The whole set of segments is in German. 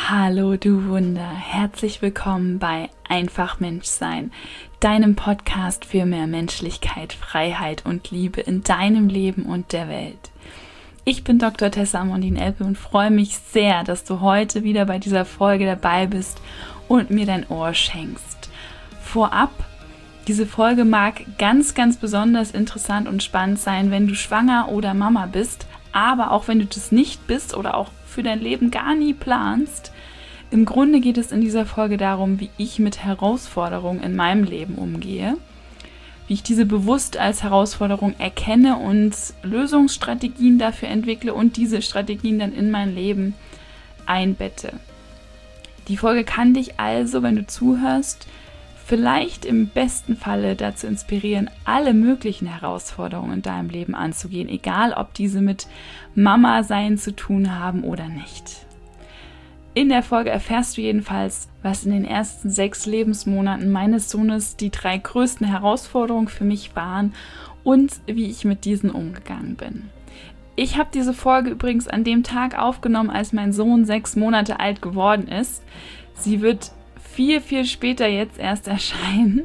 Hallo du Wunder, herzlich willkommen bei Einfach Menschsein, deinem Podcast für mehr Menschlichkeit, Freiheit und Liebe in deinem Leben und der Welt. Ich bin Dr. Tessa Amandine-Elpe und freue mich sehr, dass du heute wieder bei dieser Folge dabei bist und mir dein Ohr schenkst. Vorab, diese Folge mag ganz, ganz besonders interessant und spannend sein, wenn du schwanger oder Mama bist, aber auch wenn du das nicht bist oder auch für dein Leben gar nie planst. Im Grunde geht es in dieser Folge darum, wie ich mit Herausforderungen in meinem Leben umgehe, wie ich diese bewusst als Herausforderung erkenne und Lösungsstrategien dafür entwickle und diese Strategien dann in mein Leben einbette. Die Folge kann dich also, wenn du zuhörst, vielleicht im besten Falle dazu inspirieren, alle möglichen Herausforderungen in deinem Leben anzugehen, egal ob diese mit Mama-Sein zu tun haben oder nicht. In der Folge erfährst du jedenfalls, was in den ersten 6 Lebensmonaten meines Sohnes die 3 größten Herausforderungen für mich waren und wie ich mit diesen umgegangen bin. Ich habe diese Folge übrigens an dem Tag aufgenommen, als mein Sohn 6 Monate alt geworden ist. Sie wird viel später jetzt erst erscheinen,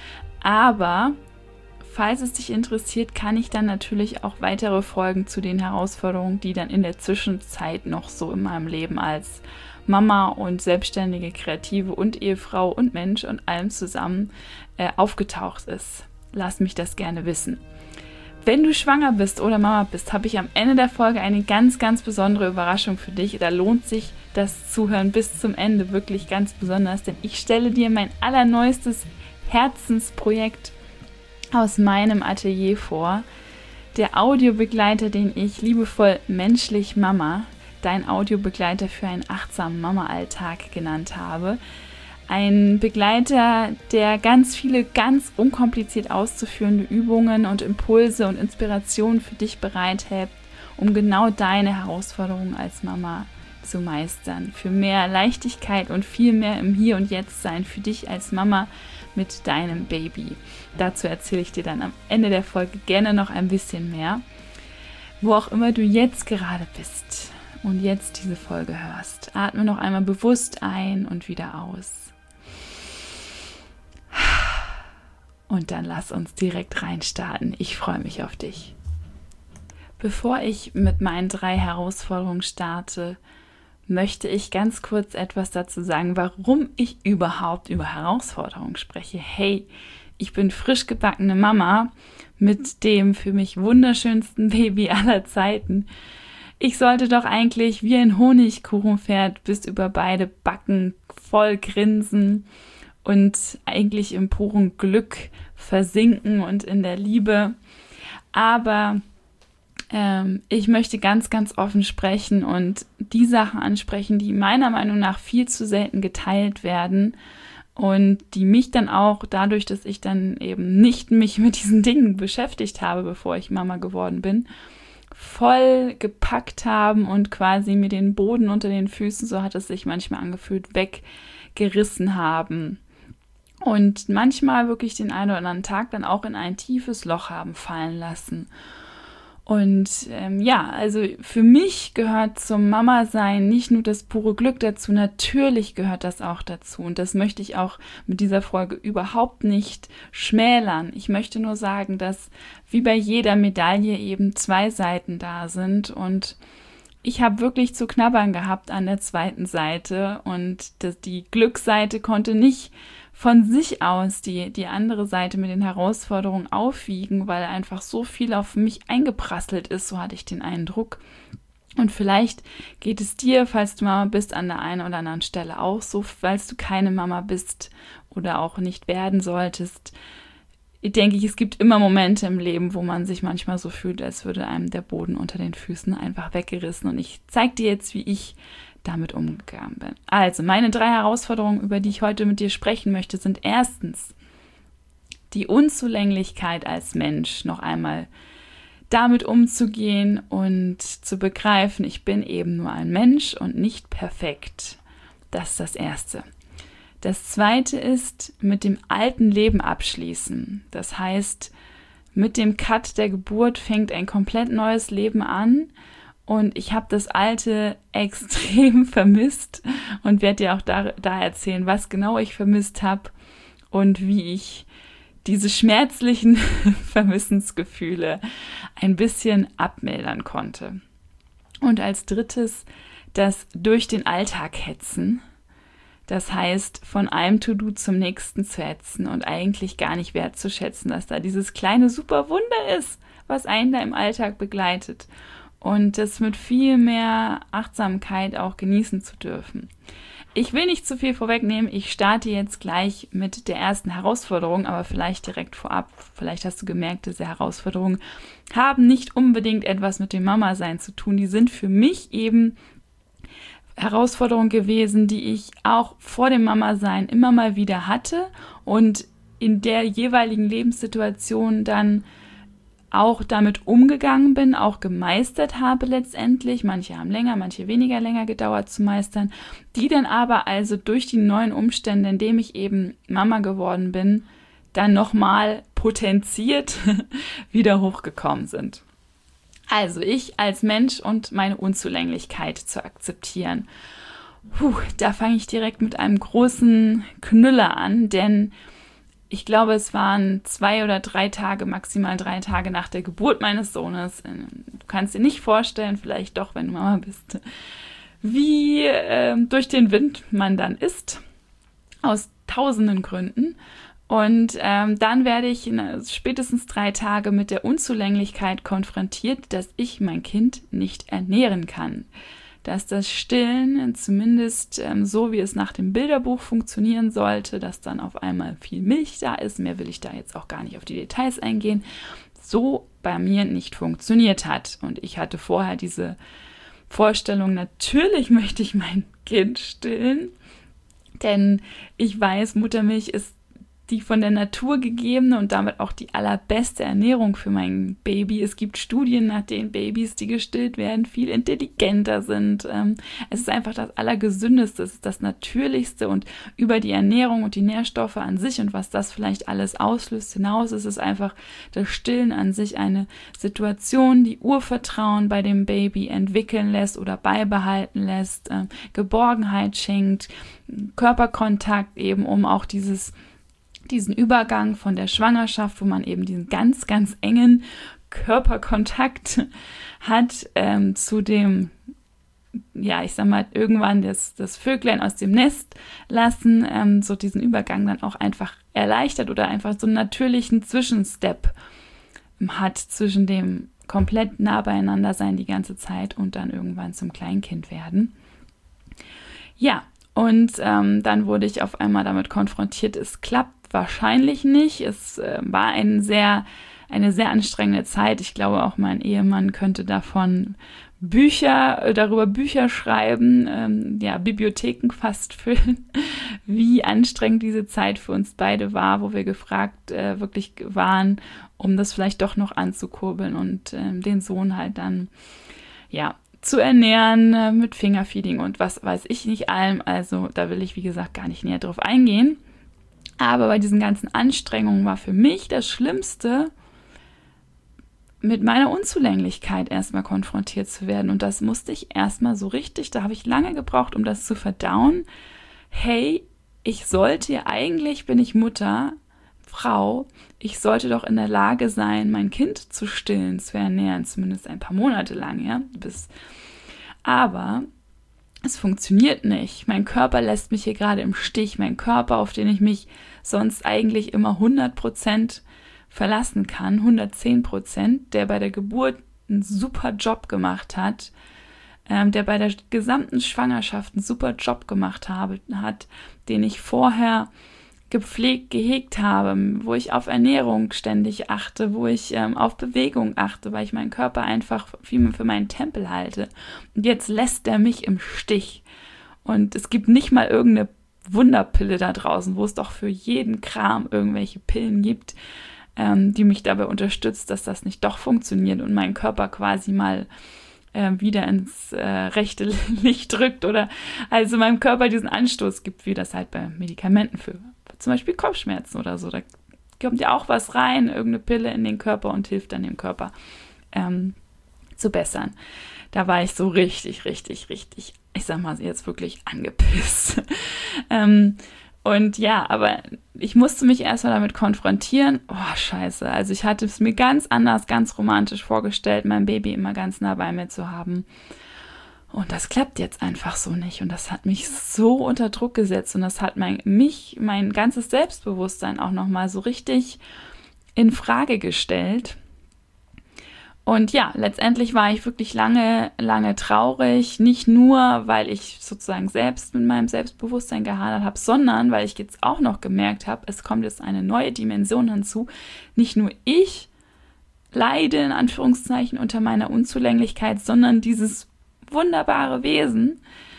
aber falls es dich interessiert, kann ich dann natürlich auch weitere Folgen zu den Herausforderungen, die dann in der Zwischenzeit noch so in meinem Leben als Mama und selbstständige Kreative und Ehefrau und Mensch und allem zusammen aufgetaucht ist. Lass mich das gerne wissen. Wenn du schwanger bist oder Mama bist, habe ich am Ende der Folge eine ganz, ganz besondere Überraschung für dich. Da lohnt sich das Zuhören bis zum Ende wirklich ganz besonders, denn ich stelle dir mein allerneuestes Herzensprojekt aus meinem Atelier vor. Der Audiobegleiter, den ich liebevoll Menschlich Mama, dein Audiobegleiter für einen achtsamen Mama-Alltag genannt habe. Ein Begleiter, der ganz viele, ganz unkompliziert auszuführende Übungen und Impulse und Inspirationen für dich bereithält, um genau deine Herausforderungen als Mama zu meistern. Für mehr Leichtigkeit und viel mehr im Hier und Jetzt sein für dich als Mama mit deinem Baby. Dazu erzähle ich dir dann am Ende der Folge gerne noch ein bisschen mehr. Wo auch immer du jetzt gerade bist und jetzt diese Folge hörst, atme noch einmal bewusst ein und wieder aus. Und dann lass uns direkt reinstarten. Ich freue mich auf dich. Bevor ich mit meinen 3 Herausforderungen starte, möchte ich ganz kurz etwas dazu sagen, warum ich überhaupt über Herausforderungen spreche. Hey, ich bin frisch gebackene Mama mit dem für mich wunderschönsten Baby aller Zeiten. Ich sollte doch eigentlich wie ein Honigkuchenpferd bis über beide Backen voll grinsen und eigentlich im puren Glück versinken und in der Liebe. Aber ich möchte ganz, ganz offen sprechen und die Sachen ansprechen, die meiner Meinung nach viel zu selten geteilt werden und die mich dann auch dadurch, dass ich dann eben nicht mich mit diesen Dingen beschäftigt habe, bevor ich Mama geworden bin, voll gepackt haben und quasi mir den Boden unter den Füßen, so hat es sich manchmal angefühlt, weggerissen haben. Und manchmal wirklich den einen oder anderen Tag dann auch in ein tiefes Loch haben fallen lassen. Und also für mich gehört zum Mama-Sein nicht nur das pure Glück dazu, natürlich gehört das auch dazu. Und das möchte ich auch mit dieser Folge überhaupt nicht schmälern. Ich möchte nur sagen, dass wie bei jeder Medaille eben 2 Seiten da sind. Und ich habe wirklich zu knabbern gehabt an der zweiten Seite. Und die Glücksseite konnte nicht von sich aus die andere Seite mit den Herausforderungen aufwiegen, weil einfach so viel auf mich eingeprasselt ist, so hatte ich den Eindruck. Und vielleicht geht es dir, falls du Mama bist, an der einen oder anderen Stelle auch so, falls du keine Mama bist oder auch nicht werden solltest. Denke ich, es gibt immer Momente im Leben, wo man sich manchmal so fühlt, als würde einem der Boden unter den Füßen einfach weggerissen. Und ich zeige dir jetzt, wie ich damit umgegangen bin. Also, meine 3 Herausforderungen, über die ich heute mit dir sprechen möchte, sind erstens die Unzulänglichkeit als Mensch, noch einmal damit umzugehen und zu begreifen, ich bin eben nur ein Mensch und nicht perfekt. Das ist das Erste. Das Zweite ist, mit dem alten Leben abschließen. Das heißt, mit dem Cut der Geburt fängt ein komplett neues Leben an Und ich habe das Alte extrem vermisst und werde dir auch da erzählen, was genau ich vermisst habe und wie ich diese schmerzlichen Vermissensgefühle ein bisschen abmildern konnte. Und als drittes das durch den Alltag hetzen. Das heißt, von einem To-Do zum nächsten zu hetzen und eigentlich gar nicht wertzuschätzen, dass da dieses kleine super Wunder ist, was einen da im Alltag begleitet. Und das mit viel mehr Achtsamkeit auch genießen zu dürfen. Ich will nicht zu viel vorwegnehmen. Ich starte jetzt gleich mit der ersten Herausforderung, aber vielleicht direkt vorab. Vielleicht hast du gemerkt, diese Herausforderungen haben nicht unbedingt etwas mit dem Mama-Sein zu tun. Die sind für mich eben Herausforderungen gewesen, die ich auch vor dem Mama-Sein immer mal wieder hatte und in der jeweiligen Lebenssituation dann auch damit umgegangen bin, auch gemeistert habe letztendlich. Manche haben länger, manche weniger länger gedauert zu meistern, die dann aber also durch die neuen Umstände, indem ich eben Mama geworden bin, dann nochmal potenziert wieder hochgekommen sind. Also ich als Mensch und meine Unzulänglichkeit zu akzeptieren. Da fange ich direkt mit einem großen Knüller an, denn ich glaube, es waren 2 oder 3 Tage, maximal 3 Tage nach der Geburt meines Sohnes. Du kannst dir nicht vorstellen, vielleicht doch, wenn du Mama bist, wie durch den Wind man dann ist, aus tausenden Gründen. Und dann werde ich spätestens 3 Tage mit der Unzulänglichkeit konfrontiert, dass ich mein Kind nicht ernähren kann. Dass das Stillen zumindest so, wie es nach dem Bilderbuch funktionieren sollte, dass dann auf einmal viel Milch da ist, mehr will ich da jetzt auch gar nicht auf die Details eingehen, so bei mir nicht funktioniert hat. Und ich hatte vorher diese Vorstellung, natürlich möchte ich mein Kind stillen, denn ich weiß, Muttermilch ist die von der Natur gegebene und damit auch die allerbeste Ernährung für mein Baby. Es gibt Studien, nach denen Babys, die gestillt werden, viel intelligenter sind. Es ist einfach das Allergesündeste, es ist das Natürlichste und über die Ernährung und die Nährstoffe an sich und was das vielleicht alles auslöst hinaus, ist es einfach das Stillen an sich eine Situation, die Urvertrauen bei dem Baby entwickeln lässt oder beibehalten lässt, Geborgenheit schenkt, Körperkontakt eben, um auch diesen Übergang von der Schwangerschaft, wo man eben diesen ganz, ganz engen Körperkontakt hat, zu dem, ja, ich sag mal, irgendwann das Vöglein aus dem Nest lassen, so diesen Übergang dann auch einfach erleichtert oder einfach so einen natürlichen Zwischenstep hat zwischen dem komplett nah beieinander sein die ganze Zeit und dann irgendwann zum Kleinkind werden. Ja, und dann wurde ich auf einmal damit konfrontiert, es klappt wahrscheinlich nicht. Es war eine sehr anstrengende Zeit. Ich glaube, auch mein Ehemann könnte darüber Bücher schreiben, Bibliotheken fast füllen, wie anstrengend diese Zeit für uns beide war, wo wir gefragt wirklich waren, um das vielleicht doch noch anzukurbeln und den Sohn halt dann, zu ernähren mit Fingerfeeding und was weiß ich nicht allem. Also da will ich, wie gesagt, gar nicht näher drauf eingehen. Aber bei diesen ganzen Anstrengungen war für mich das Schlimmste, mit meiner Unzulänglichkeit erstmal konfrontiert zu werden. Und das musste ich erstmal so richtig, da habe ich lange gebraucht, um das zu verdauen. Hey, eigentlich bin ich Mutter, Frau, ich sollte doch in der Lage sein, mein Kind zu stillen, zu ernähren, zumindest ein paar Monate lang, ja. Aber es funktioniert nicht. Mein Körper lässt mich hier gerade im Stich. Mein Körper, auf den ich mich sonst eigentlich immer 100% verlassen kann, 110%, der bei der Geburt einen super Job gemacht hat, der bei der gesamten Schwangerschaft einen super Job gemacht hat, den ich vorher gepflegt, gehegt habe, wo ich auf Ernährung ständig achte, wo ich auf Bewegung achte, weil ich meinen Körper einfach viel für meinen Tempel halte. Und jetzt lässt er mich im Stich. Und es gibt nicht mal irgendeine Wunderpille da draußen, wo es doch für jeden Kram irgendwelche Pillen gibt, die mich dabei unterstützt, dass das nicht doch funktioniert und mein Körper quasi mal wieder ins rechte Licht drückt oder also meinem Körper diesen Anstoß gibt, wie das halt bei Medikamenten für zum Beispiel Kopfschmerzen oder so. Da kommt ja auch was rein, irgendeine Pille in den Körper und hilft dann dem Körper zu bessern. Da war ich so richtig, ich sag mal jetzt wirklich angepisst. Und ja, aber ich musste mich erstmal damit konfrontieren. Oh, scheiße. Also ich hatte es mir ganz anders, ganz romantisch vorgestellt, mein Baby immer ganz nah bei mir zu haben. Und das klappt jetzt einfach so nicht. Und das hat mich so unter Druck gesetzt. Und das hat mein ganzes Selbstbewusstsein auch nochmal so richtig in Frage gestellt. Und ja, letztendlich war ich wirklich lange traurig, nicht nur, weil ich sozusagen selbst mit meinem Selbstbewusstsein gehadert habe, sondern weil ich jetzt auch noch gemerkt habe, es kommt jetzt eine neue Dimension hinzu. Nicht nur ich leide in Anführungszeichen unter meiner Unzulänglichkeit, sondern dieses wunderbare Wesen,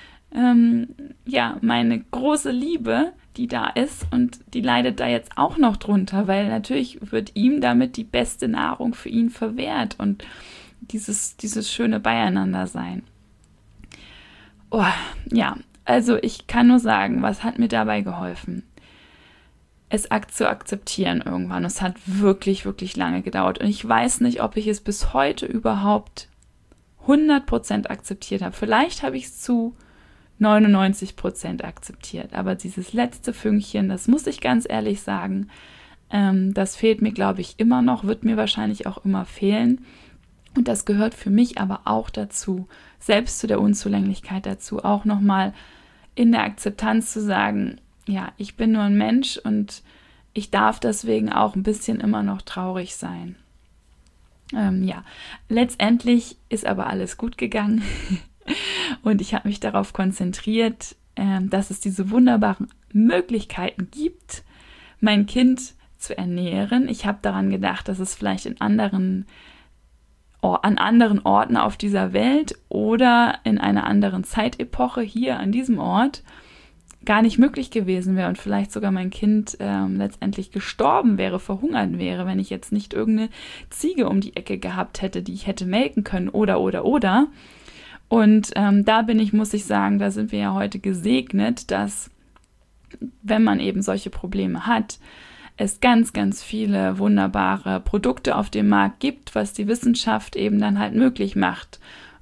meine große Liebe, die da ist, und die leidet da jetzt auch noch drunter, weil natürlich wird ihm damit die beste Nahrung für ihn verwehrt und dieses schöne Beieinander sein. Oh, ja, also ich kann nur sagen, was hat mir dabei geholfen? Es zu akzeptieren irgendwann. Es hat wirklich, wirklich lange gedauert und ich weiß nicht, ob ich es bis heute überhaupt 100% akzeptiert habe. Vielleicht habe ich es zu 99% akzeptiert. Aber dieses letzte Fünkchen, das muss ich ganz ehrlich sagen, das fehlt mir, glaube ich, immer noch, wird mir wahrscheinlich auch immer fehlen. Und das gehört für mich aber auch dazu, selbst zu der Unzulänglichkeit dazu, auch nochmal in der Akzeptanz zu sagen, ja, ich bin nur ein Mensch und ich darf deswegen auch ein bisschen immer noch traurig sein. Letztendlich ist aber alles gut gegangen. Und ich habe mich darauf konzentriert, dass es diese wunderbaren Möglichkeiten gibt, mein Kind zu ernähren. Ich habe daran gedacht, dass es vielleicht an anderen Orten auf dieser Welt oder in einer anderen Zeitepoche hier an diesem Ort gar nicht möglich gewesen wäre und vielleicht sogar mein Kind letztendlich gestorben wäre, verhungert wäre, wenn ich jetzt nicht irgendeine Ziege um die Ecke gehabt hätte, die ich hätte melken können oder. Und muss ich sagen, da sind wir ja heute gesegnet, dass, wenn man eben solche Probleme hat, es ganz, ganz viele wunderbare Produkte auf dem Markt gibt, was die Wissenschaft eben dann halt möglich macht.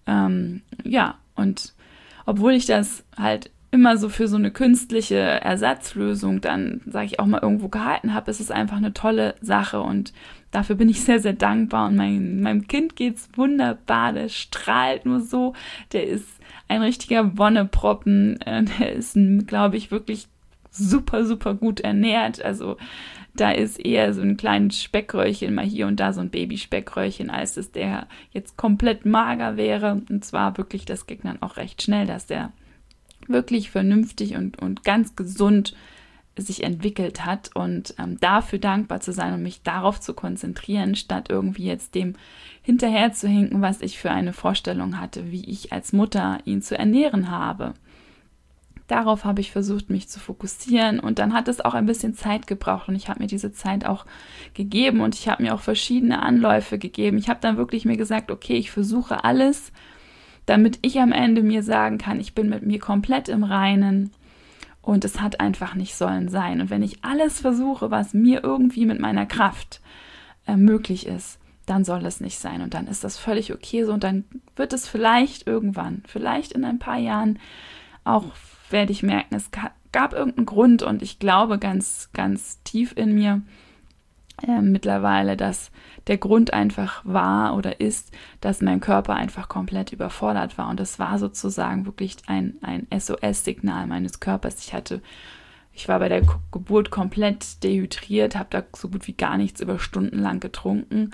Und obwohl ich das halt immer so für so eine künstliche Ersatzlösung dann, sage ich auch mal, irgendwo gehalten habe, ist es einfach eine tolle Sache und dafür bin ich sehr, sehr dankbar und meinem Kind geht's wunderbar, der strahlt nur so, der ist ein richtiger Wonneproppen, der ist, glaube ich, wirklich super, super gut ernährt, also da ist eher so ein kleines Speckröllchen mal hier und da, so ein Babyspeckröllchen, als dass der jetzt komplett mager wäre, und zwar wirklich, das ging dann auch recht schnell, dass der wirklich vernünftig und ganz gesund sich entwickelt hat und dafür dankbar zu sein und mich darauf zu konzentrieren, statt irgendwie jetzt dem hinterher zu hinken, was ich für eine Vorstellung hatte, wie ich als Mutter ihn zu ernähren habe. Darauf habe ich versucht, mich zu fokussieren und dann hat es auch ein bisschen Zeit gebraucht und ich habe mir diese Zeit auch gegeben und ich habe mir auch verschiedene Anläufe gegeben. Ich habe dann wirklich mir gesagt, okay, ich versuche alles, damit ich am Ende mir sagen kann, ich bin mit mir komplett im Reinen und es hat einfach nicht sollen sein. Und wenn ich alles versuche, was mir irgendwie mit meiner Kraft möglich ist, dann soll es nicht sein. Und dann ist das völlig okay so und dann wird es vielleicht irgendwann, vielleicht in ein paar Jahren auch, werde ich merken, es gab irgendeinen Grund und ich glaube ganz, ganz tief in mir, mittlerweile, dass der Grund einfach war oder ist, dass mein Körper einfach komplett überfordert war und das war sozusagen wirklich ein SOS-Signal meines Körpers. Ich war bei der Geburt komplett dehydriert, habe da so gut wie gar nichts über Stunden lang getrunken.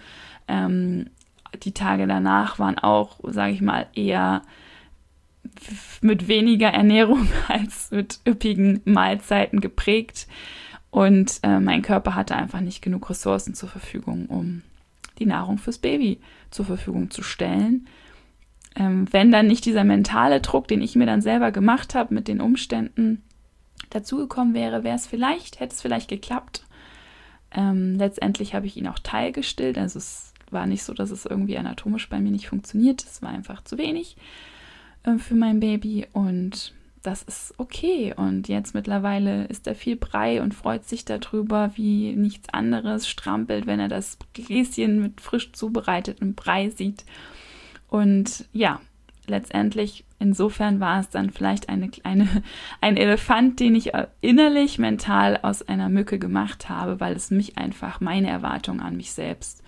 Die Tage danach waren auch, sage ich mal, eher mit weniger Ernährung als mit üppigen Mahlzeiten geprägt. Und mein Körper hatte einfach nicht genug Ressourcen zur Verfügung, um die Nahrung fürs Baby zur Verfügung zu stellen. Wenn dann nicht dieser mentale Druck, den ich mir dann selber gemacht habe, mit den Umständen dazugekommen wäre, hätte es vielleicht geklappt. Letztendlich habe ich ihn auch teilgestillt. Also es war nicht so, dass es irgendwie anatomisch bei mir nicht funktioniert. Es war einfach zu wenig für mein Baby und das ist okay. Und jetzt mittlerweile ist er viel Brei und freut sich darüber wie nichts anderes, strampelt, wenn er das Gläschen mit frisch zubereitetem Brei sieht. Und ja, letztendlich, insofern war es dann vielleicht ein Elefant, den ich innerlich, mental aus einer Mücke gemacht habe, weil es mich einfach, meine Erwartungen an mich selbst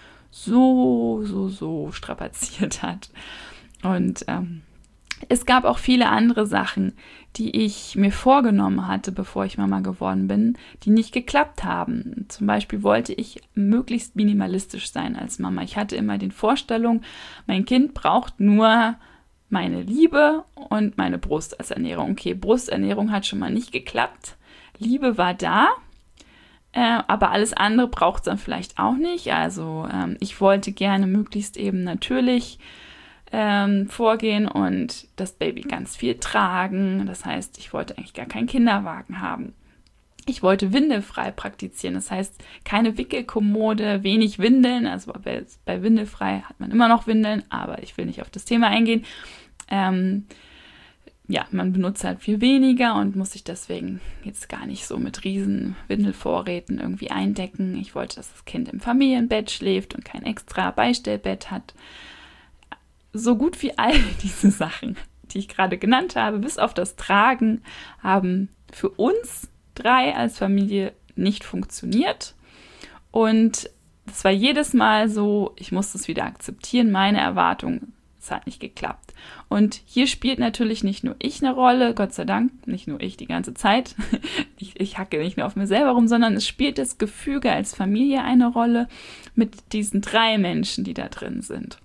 so strapaziert hat. Und es gab auch viele andere Sachen, die ich mir vorgenommen hatte, bevor ich Mama geworden bin, die nicht geklappt haben. Zum Beispiel wollte ich möglichst minimalistisch sein als Mama. Ich hatte immer die Vorstellung, mein Kind braucht nur meine Liebe und meine Brust als Ernährung. Okay, Brusternährung hat schon mal nicht geklappt. Liebe war da, aber alles andere braucht es dann vielleicht auch nicht. Also ich wollte gerne möglichst eben natürlich vorgehen und das Baby ganz viel tragen. Das heißt, ich wollte eigentlich gar keinen Kinderwagen haben. Ich wollte windelfrei praktizieren. Das heißt, keine Wickelkommode, wenig Windeln. Also bei windelfrei hat man immer noch Windeln, aber ich will nicht auf das Thema eingehen. Man benutzt halt viel weniger und muss sich deswegen jetzt gar nicht so mit riesen Windelvorräten irgendwie eindecken. Ich wollte, dass das Kind im Familienbett schläft und kein extra Beistellbett hat. So gut wie all diese Sachen, die ich gerade genannt habe, bis auf das Tragen, haben für uns 3 als Familie nicht funktioniert. Und es war jedes Mal so, ich musste es wieder akzeptieren, meine Erwartungen, es hat nicht geklappt. Und hier spielt natürlich nicht nur ich eine Rolle, Gott sei Dank, nicht nur ich die ganze Zeit. Ich hacke nicht nur auf mir selber rum, sondern es spielt das Gefüge als Familie eine Rolle mit diesen 3 Menschen, die da drin sind.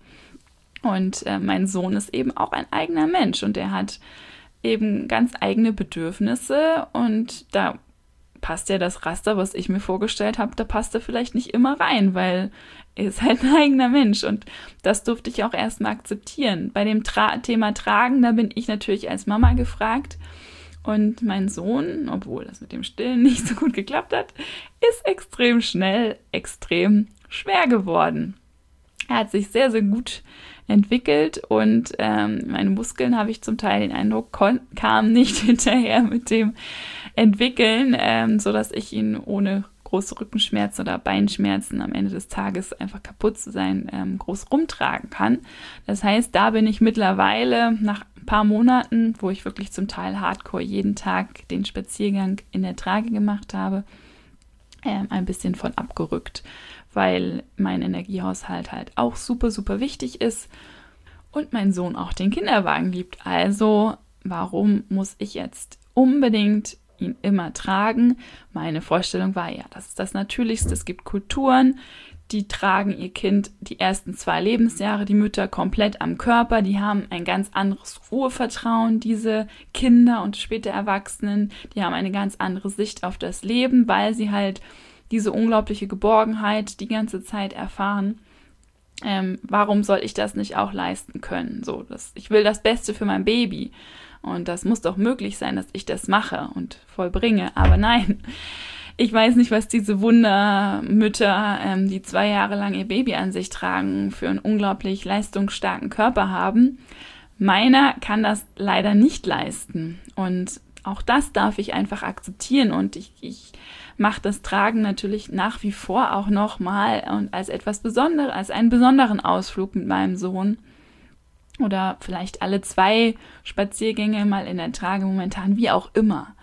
Und mein Sohn ist eben auch ein eigener Mensch und er hat eben ganz eigene Bedürfnisse und da passt ja das Raster, was ich mir vorgestellt habe, da passt er vielleicht nicht immer rein, weil er ist halt ein eigener Mensch und das durfte ich auch erstmal akzeptieren. Bei dem Thema Tragen, da bin ich natürlich als Mama gefragt und mein Sohn, obwohl das mit dem Stillen nicht so gut geklappt hat, ist extrem schnell, extrem schwer geworden. Er hat sich sehr, sehr gut entwickelt und meine Muskeln, habe ich zum Teil den Eindruck, kamen nicht hinterher mit dem Entwickeln, sodass ich ihn ohne große Rückenschmerzen oder Beinschmerzen am Ende des Tages einfach kaputt zu sein, groß rumtragen kann. Das heißt, da bin ich mittlerweile nach ein paar Monaten, wo ich wirklich zum Teil hardcore jeden Tag den Spaziergang in der Trage gemacht habe, ein bisschen von abgerückt, weil mein Energiehaushalt halt auch super, super wichtig ist und mein Sohn auch den Kinderwagen liebt. Also, warum muss ich jetzt unbedingt ihn immer tragen? Meine Vorstellung war, ja, das ist das Natürlichste. Es gibt Kulturen, die tragen ihr Kind die ersten 2 Lebensjahre, die Mütter komplett am Körper, die haben ein ganz anderes Urvertrauen, diese Kinder und später Erwachsenen, die haben eine ganz andere Sicht auf das Leben, weil sie halt diese unglaubliche Geborgenheit die ganze Zeit erfahren. Warum soll ich das nicht auch leisten können? Ich will das Beste für mein Baby und das muss doch möglich sein, dass ich das mache und vollbringe. Aber nein, ich weiß nicht, was diese Wundermütter, die 2 Jahre lang ihr Baby an sich tragen, für einen unglaublich leistungsstarken Körper haben. Meiner kann das leider nicht leisten und auch das darf ich einfach akzeptieren und ich mache das Tragen natürlich nach wie vor auch nochmal und als etwas Besonderes, als einen besonderen Ausflug mit meinem Sohn oder vielleicht alle 2 Spaziergänge mal in der Trage momentan, wie auch immer.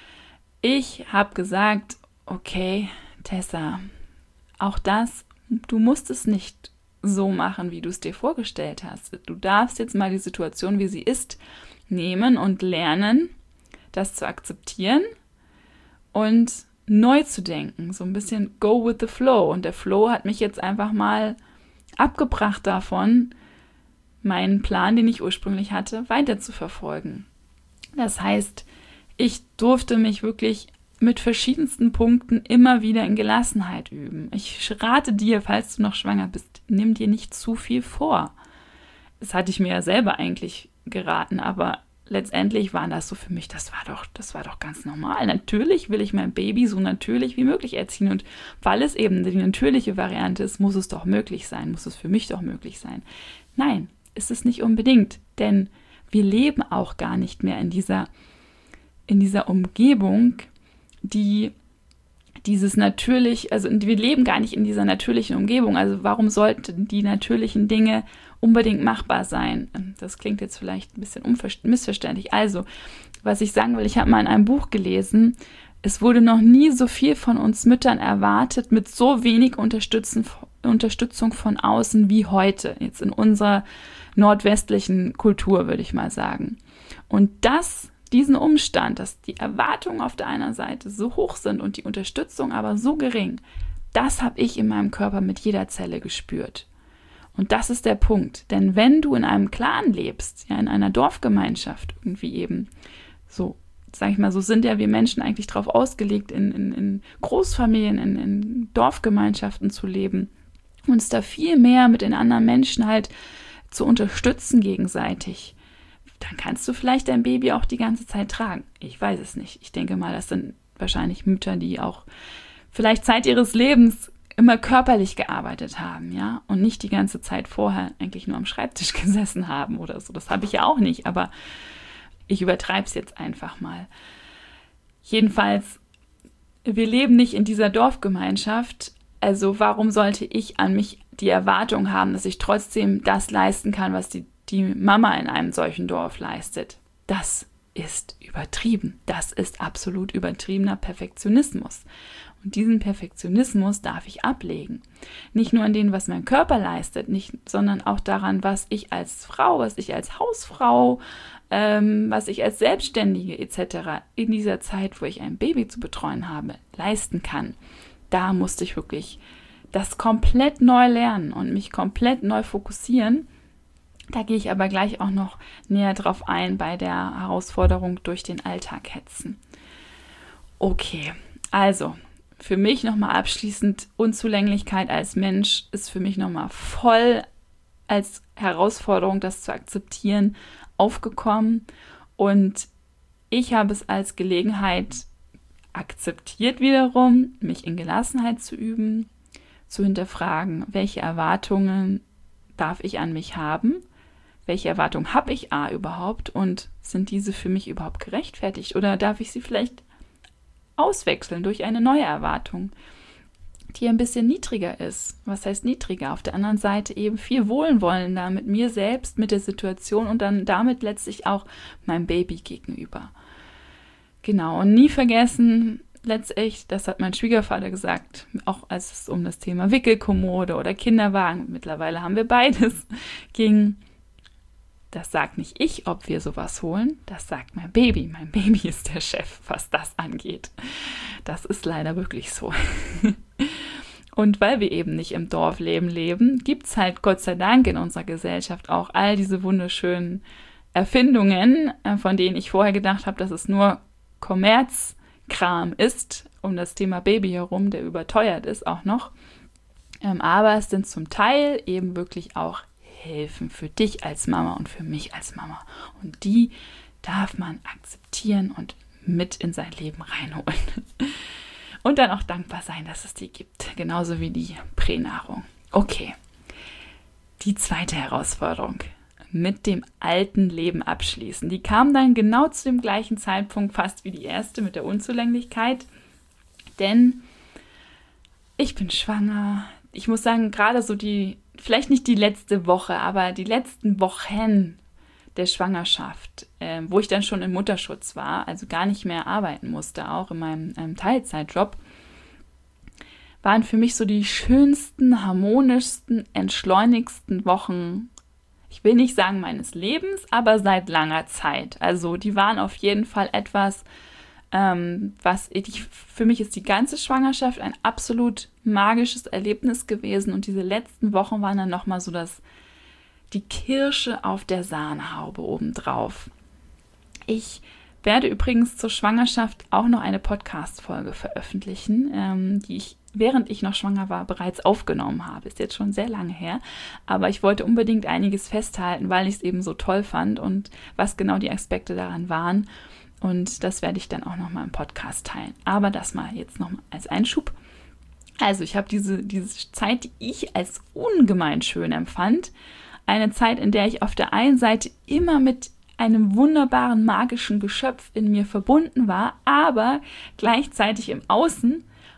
Ich habe gesagt, okay, Tessa, auch das, du musst es nicht so machen, wie du es dir vorgestellt hast. Du darfst jetzt mal die Situation, wie sie ist, nehmen und lernen, das zu akzeptieren und neu zu denken, so ein bisschen go with the flow. Und der Flow hat mich jetzt einfach mal abgebracht davon, meinen Plan, den ich ursprünglich hatte, weiter zu verfolgen. Das heißt, ich durfte mich wirklich mit verschiedensten Punkten immer wieder in Gelassenheit üben. Ich rate dir, falls du noch schwanger bist, nimm dir nicht zu viel vor. Das hatte ich mir ja selber eigentlich geraten, aber letztendlich war das so für mich, das war doch ganz normal. Natürlich will ich mein Baby so natürlich wie möglich erziehen und weil es eben die natürliche Variante ist, muss es doch möglich sein, muss es für mich doch möglich sein. Nein, ist es nicht unbedingt, denn wir leben auch gar nicht mehr in dieser Umgebung, die dieses natürlich, also wir leben gar nicht in dieser natürlichen Umgebung. Also warum sollten die natürlichen Dinge unbedingt machbar sein? Das klingt jetzt vielleicht ein bisschen missverständlich. Also, was ich sagen will, ich habe mal in einem Buch gelesen, es wurde noch nie so viel von uns Müttern erwartet, mit so wenig Unterstützung von außen wie heute, jetzt in unserer nordwestlichen Kultur, würde ich mal sagen. Und diesen Umstand, dass die Erwartungen auf der einen Seite so hoch sind und die Unterstützung aber so gering, das habe ich in meinem Körper mit jeder Zelle gespürt. Und das ist der Punkt. Denn wenn du in einem Clan lebst, ja, in einer Dorfgemeinschaft, irgendwie eben so, sag ich mal, so sind ja wir Menschen eigentlich drauf ausgelegt, in Großfamilien, in Dorfgemeinschaften zu leben, uns da viel mehr mit den anderen Menschen halt zu unterstützen gegenseitig, dann kannst du vielleicht dein Baby auch die ganze Zeit tragen. Ich weiß es nicht. Ich denke mal, das sind wahrscheinlich Mütter, die auch vielleicht Zeit ihres Lebens immer körperlich gearbeitet haben, ja, und nicht die ganze Zeit vorher eigentlich nur am Schreibtisch gesessen haben oder so. Das habe ich ja auch nicht, aber ich übertreibe es jetzt einfach mal. Jedenfalls, wir leben nicht in dieser Dorfgemeinschaft, also warum sollte ich an mich die Erwartung haben, dass ich trotzdem das leisten kann, was die Mama in einem solchen Dorf leistet? Das ist übertrieben. Das ist absolut übertriebener Perfektionismus. Und diesen Perfektionismus darf ich ablegen. Nicht nur an dem, was mein Körper leistet, sondern auch daran, was ich als Frau, was ich als Hausfrau, was ich als Selbstständige etc. in dieser Zeit, wo ich ein Baby zu betreuen habe, leisten kann. Da musste ich wirklich das komplett neu lernen und mich komplett neu fokussieren. Da gehe ich aber gleich auch noch näher drauf ein bei der Herausforderung durch den Alltag hetzen. Okay, also für mich nochmal abschließend, Unzulänglichkeit als Mensch ist für mich nochmal voll als Herausforderung, das zu akzeptieren, aufgekommen. Und ich habe es als Gelegenheit akzeptiert wiederum, mich in Gelassenheit zu üben, zu hinterfragen, welche Erwartungen darf ich an mich haben, welche Erwartungen habe ich überhaupt und sind diese für mich überhaupt gerechtfertigt oder darf ich sie vielleicht auswechseln durch eine neue Erwartung, die ein bisschen niedriger ist. Was heißt niedriger? Auf der anderen Seite eben viel wohlwollender mit mir selbst, mit der Situation und dann damit letztlich auch meinem Baby gegenüber. Genau, und nie vergessen, letztlich, das hat mein Schwiegervater gesagt, auch als es um das Thema Wickelkommode oder Kinderwagen, mittlerweile haben wir beides, ging. Das sagt nicht ich, ob wir sowas holen, das sagt mein Baby. Mein Baby ist der Chef, was das angeht. Das ist leider wirklich so. Und weil wir eben nicht im Dorfleben leben, gibt es halt Gott sei Dank in unserer Gesellschaft auch all diese wunderschönen Erfindungen, von denen ich vorher gedacht habe, dass es nur Kommerzkram ist, um das Thema Baby herum, der überteuert ist auch noch. Aber es sind zum Teil eben wirklich auch Hilfen für dich als Mama und für mich als Mama. Und die darf man akzeptieren und mit in sein Leben reinholen. Und dann auch dankbar sein, dass es die gibt. Genauso wie die Pränahrung. Okay, die zweite Herausforderung. Mit dem alten Leben abschließen. Die kam dann genau zu dem gleichen Zeitpunkt fast wie die erste mit der Unzulänglichkeit. Denn ich bin schwanger. Ich muss sagen, gerade so vielleicht nicht die letzte Woche, aber die letzten Wochen der Schwangerschaft, wo ich dann schon im Mutterschutz war, also gar nicht mehr arbeiten musste, auch in meinem Teilzeitjob, waren für mich so die schönsten, harmonischsten, entschleunigsten Wochen, ich will nicht sagen meines Lebens, aber seit langer Zeit. Also die waren auf jeden Fall etwas, für mich ist die ganze Schwangerschaft ein absolut magisches Erlebnis gewesen und diese letzten Wochen waren dann nochmal so die Kirsche auf der Sahnehaube obendrauf. Ich werde übrigens zur Schwangerschaft auch noch eine Podcast-Folge veröffentlichen, die ich, während ich noch schwanger war, bereits aufgenommen habe. Ist jetzt schon sehr lange her, aber ich wollte unbedingt einiges festhalten, weil ich es eben so toll fand und was genau die Aspekte daran waren. Und das werde ich dann auch nochmal im Podcast teilen. Aber das mal jetzt nochmal als Einschub. Also ich habe diese Zeit, die ich als ungemein schön empfand, eine Zeit, in der ich auf der einen Seite immer mit einem wunderbaren, magischen Geschöpf in mir verbunden war, aber gleichzeitig im Außen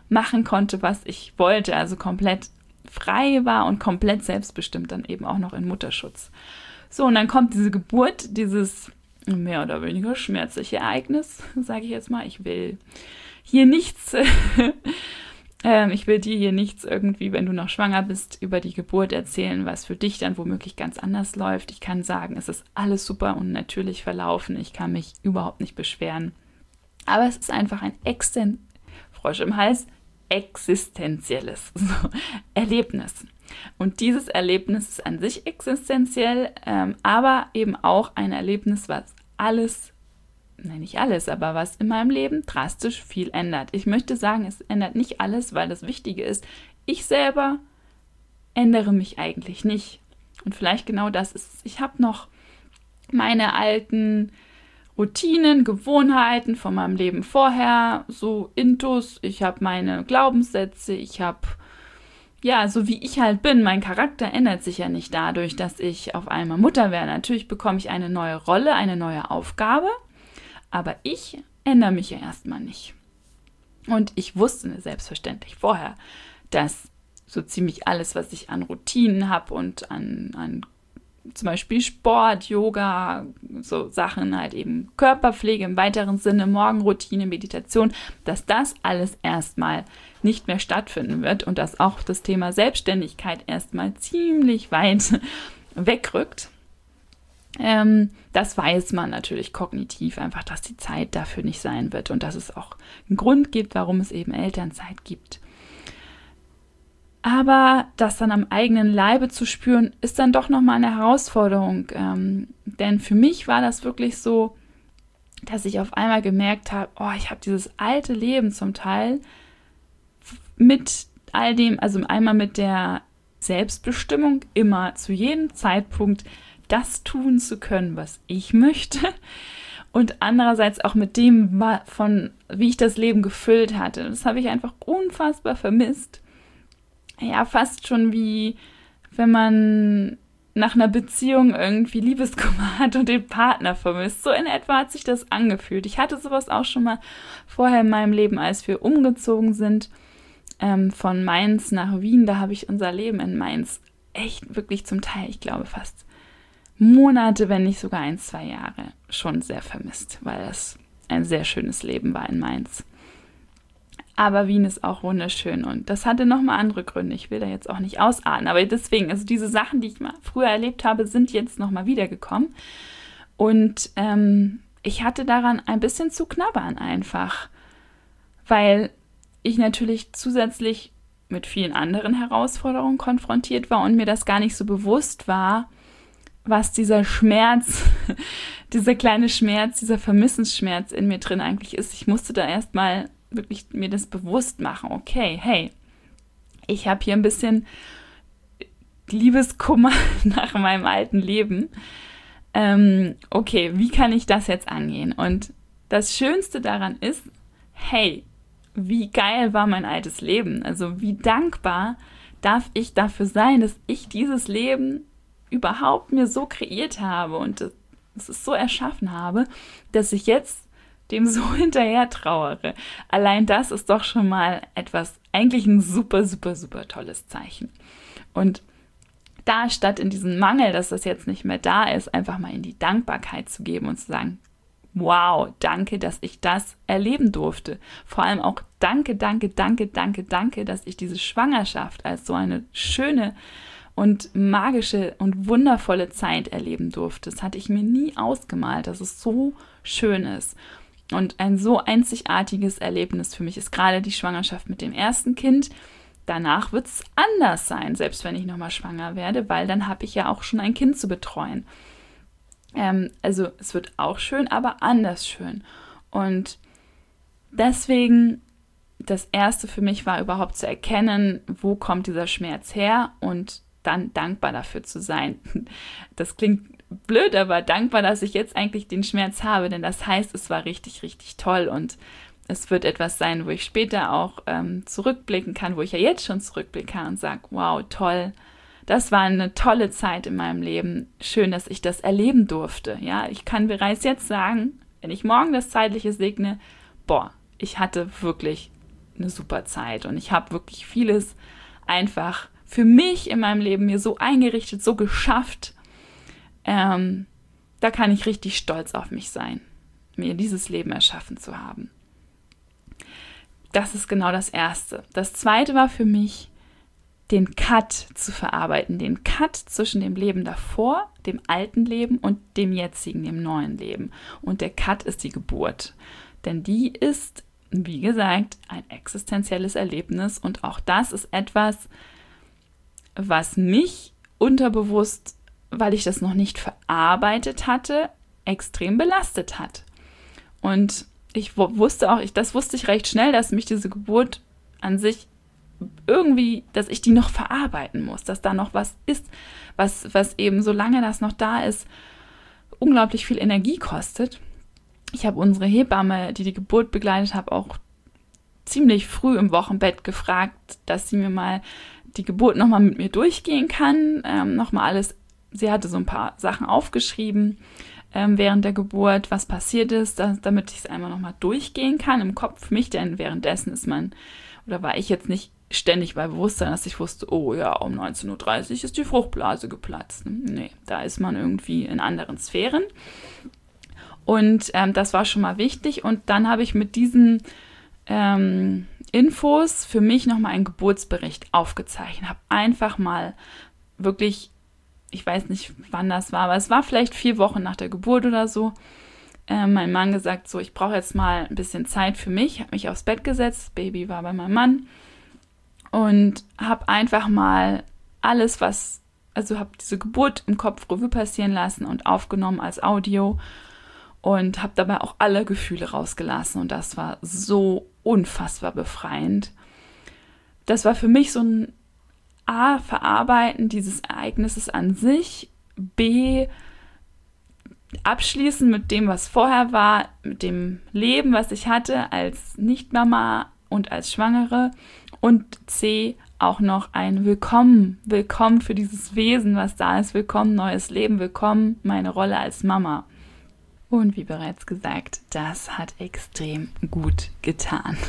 machen konnte, was ich wollte, also komplett frei war und komplett selbstbestimmt dann eben auch noch in Mutterschutz. So, und dann kommt diese Geburt, dieses mehr oder weniger schmerzliche Ereignis, sage ich jetzt mal. Ich will hier nichts, ich will dir hier nichts irgendwie, wenn du noch schwanger bist, über die Geburt erzählen, was für dich dann womöglich ganz anders läuft. Ich kann sagen, es ist alles super und natürlich verlaufen. Ich kann mich überhaupt nicht beschweren. Aber es ist einfach ein Frosch im Hals, existenzielles Erlebnis. Und dieses Erlebnis ist an sich existenziell, aber eben auch ein Erlebnis, was nicht alles, aber was in meinem Leben drastisch viel ändert. Ich möchte sagen, es ändert nicht alles, weil das Wichtige ist, ich selber ändere mich eigentlich nicht. Und vielleicht genau das ist es. Ich habe noch meine alten Routinen, Gewohnheiten von meinem Leben vorher, so Intus, ich habe meine Glaubenssätze, ich habe, ja, so wie ich halt bin, mein Charakter ändert sich ja nicht dadurch, dass ich auf einmal Mutter werde. Natürlich bekomme ich eine neue Rolle, eine neue Aufgabe, aber ich ändere mich ja erstmal nicht. Und ich wusste selbstverständlich vorher, dass so ziemlich alles, was ich an Routinen habe und an zum Beispiel Sport, Yoga, so Sachen, halt eben Körperpflege im weiteren Sinne, Morgenroutine, Meditation, dass das alles erstmal nicht mehr stattfinden wird und dass auch das Thema Selbstständigkeit erstmal ziemlich weit wegrückt. Das weiß man natürlich kognitiv einfach, dass die Zeit dafür nicht sein wird und dass es auch einen Grund gibt, warum es eben Elternzeit gibt. Aber das dann am eigenen Leibe zu spüren, ist dann doch nochmal eine Herausforderung. Denn für mich war das wirklich so, dass ich auf einmal gemerkt habe, ich habe dieses alte Leben zum Teil mit all dem, also einmal mit der Selbstbestimmung, immer zu jedem Zeitpunkt das tun zu können, was ich möchte. Und andererseits auch mit dem, wie ich das Leben gefüllt hatte. Das habe ich einfach unfassbar vermisst. Ja, fast schon wie, wenn man nach einer Beziehung irgendwie Liebeskummer hat und den Partner vermisst. So in etwa hat sich das angefühlt. Ich hatte sowas auch schon mal vorher in meinem Leben, als wir umgezogen sind von Mainz nach Wien. Da habe ich unser Leben in Mainz echt wirklich zum Teil, ich glaube fast Monate, wenn nicht sogar 1-2 Jahre schon sehr vermisst, weil das ein sehr schönes Leben war in Mainz. Aber Wien ist auch wunderschön und das hatte nochmal andere Gründe. Ich will da jetzt auch nicht ausarten, aber deswegen, also diese Sachen, die ich mal früher erlebt habe, sind jetzt nochmal wiedergekommen. Und ich hatte daran ein bisschen zu knabbern einfach, weil ich natürlich zusätzlich mit vielen anderen Herausforderungen konfrontiert war und mir das gar nicht so bewusst war, was dieser Schmerz, dieser kleine Schmerz, dieser Vermissensschmerz in mir drin eigentlich ist. Ich musste da erstmal wirklich mir das bewusst machen. Okay, hey, ich habe hier ein bisschen Liebeskummer nach meinem alten Leben. Okay, wie kann ich das jetzt angehen? Und das Schönste daran ist, hey, wie geil war mein altes Leben? Also wie dankbar darf ich dafür sein, dass ich dieses Leben überhaupt mir so kreiert habe und es so erschaffen habe, dass ich jetzt dem so hinterher trauere. Allein das ist doch schon mal eigentlich ein super, super, super tolles Zeichen. Und da statt in diesen Mangel, dass das jetzt nicht mehr da ist, einfach mal in die Dankbarkeit zu geben und zu sagen, wow, danke, dass ich das erleben durfte. Vor allem auch danke, dass ich diese Schwangerschaft als so eine schöne und magische und wundervolle Zeit erleben durfte. Das hatte ich mir nie ausgemalt, dass es so schön ist. Und ein so einzigartiges Erlebnis für mich ist gerade die Schwangerschaft mit dem ersten Kind. Danach wird es anders sein, selbst wenn ich nochmal schwanger werde, weil dann habe ich ja auch schon ein Kind zu betreuen. Also es wird auch schön, aber anders schön. Und deswegen, das Erste für mich war überhaupt zu erkennen, wo kommt dieser Schmerz her und dann dankbar dafür zu sein. Das klingt blöd, aber dankbar, dass ich jetzt eigentlich den Schmerz habe, denn das heißt, es war richtig, richtig toll und es wird etwas sein, wo ich später auch zurückblicken kann, wo ich ja jetzt schon zurückblicken kann und sage, wow, toll, das war eine tolle Zeit in meinem Leben, schön, dass ich das erleben durfte. Ja, ich kann bereits jetzt sagen, wenn ich morgen das Zeitliche segne, ich hatte wirklich eine super Zeit und ich habe wirklich vieles einfach für mich in meinem Leben mir so eingerichtet, so geschafft. Da kann ich richtig stolz auf mich sein, mir dieses Leben erschaffen zu haben. Das ist genau das Erste. Das Zweite war für mich, den Cut zu verarbeiten, den Cut zwischen dem Leben davor, dem alten Leben und dem jetzigen, dem neuen Leben. Und der Cut ist die Geburt. Denn die ist, wie gesagt, ein existenzielles Erlebnis und auch das ist etwas, was mich unterbewusst, weil ich das noch nicht verarbeitet hatte, extrem belastet hat. Und das wusste ich recht schnell, dass mich diese Geburt an sich irgendwie, dass ich die noch verarbeiten muss, dass da noch was ist, was eben, solange das noch da ist, unglaublich viel Energie kostet. Ich habe unsere Hebamme, die Geburt begleitet hat, auch ziemlich früh im Wochenbett gefragt, dass sie mir mal die Geburt nochmal mit mir durchgehen kann, nochmal alles. Sie hatte so ein paar Sachen aufgeschrieben während der Geburt, was passiert ist, damit ich es einmal nochmal durchgehen kann im Kopf für mich, denn währenddessen war ich jetzt nicht ständig bei Bewusstsein, dass ich wusste, oh ja, um 19:30 Uhr ist die Fruchtblase geplatzt. Nee, da ist man irgendwie in anderen Sphären. Und das war schon mal wichtig. Und dann habe ich mit diesen Infos für mich nochmal einen Geburtsbericht aufgezeichnet. Habe einfach mal wirklich, ich weiß nicht, wann das war, aber es war vielleicht 4 Wochen nach der Geburt oder so, mein Mann gesagt, so, ich brauche jetzt mal ein bisschen Zeit für mich, habe mich aufs Bett gesetzt, Baby war bei meinem Mann und habe einfach mal alles, habe diese Geburt im Kopf Revue passieren lassen und aufgenommen als Audio und habe dabei auch alle Gefühle rausgelassen und das war so unfassbar befreiend. Das war für mich so ein A, Verarbeiten dieses Ereignisses an sich, B, abschließen mit dem, was vorher war, mit dem Leben, was ich hatte als Nicht-Mama und als Schwangere und C, auch noch ein Willkommen für dieses Wesen, was da ist, willkommen, neues Leben, willkommen, meine Rolle als Mama. Und wie bereits gesagt, das hat extrem gut getan.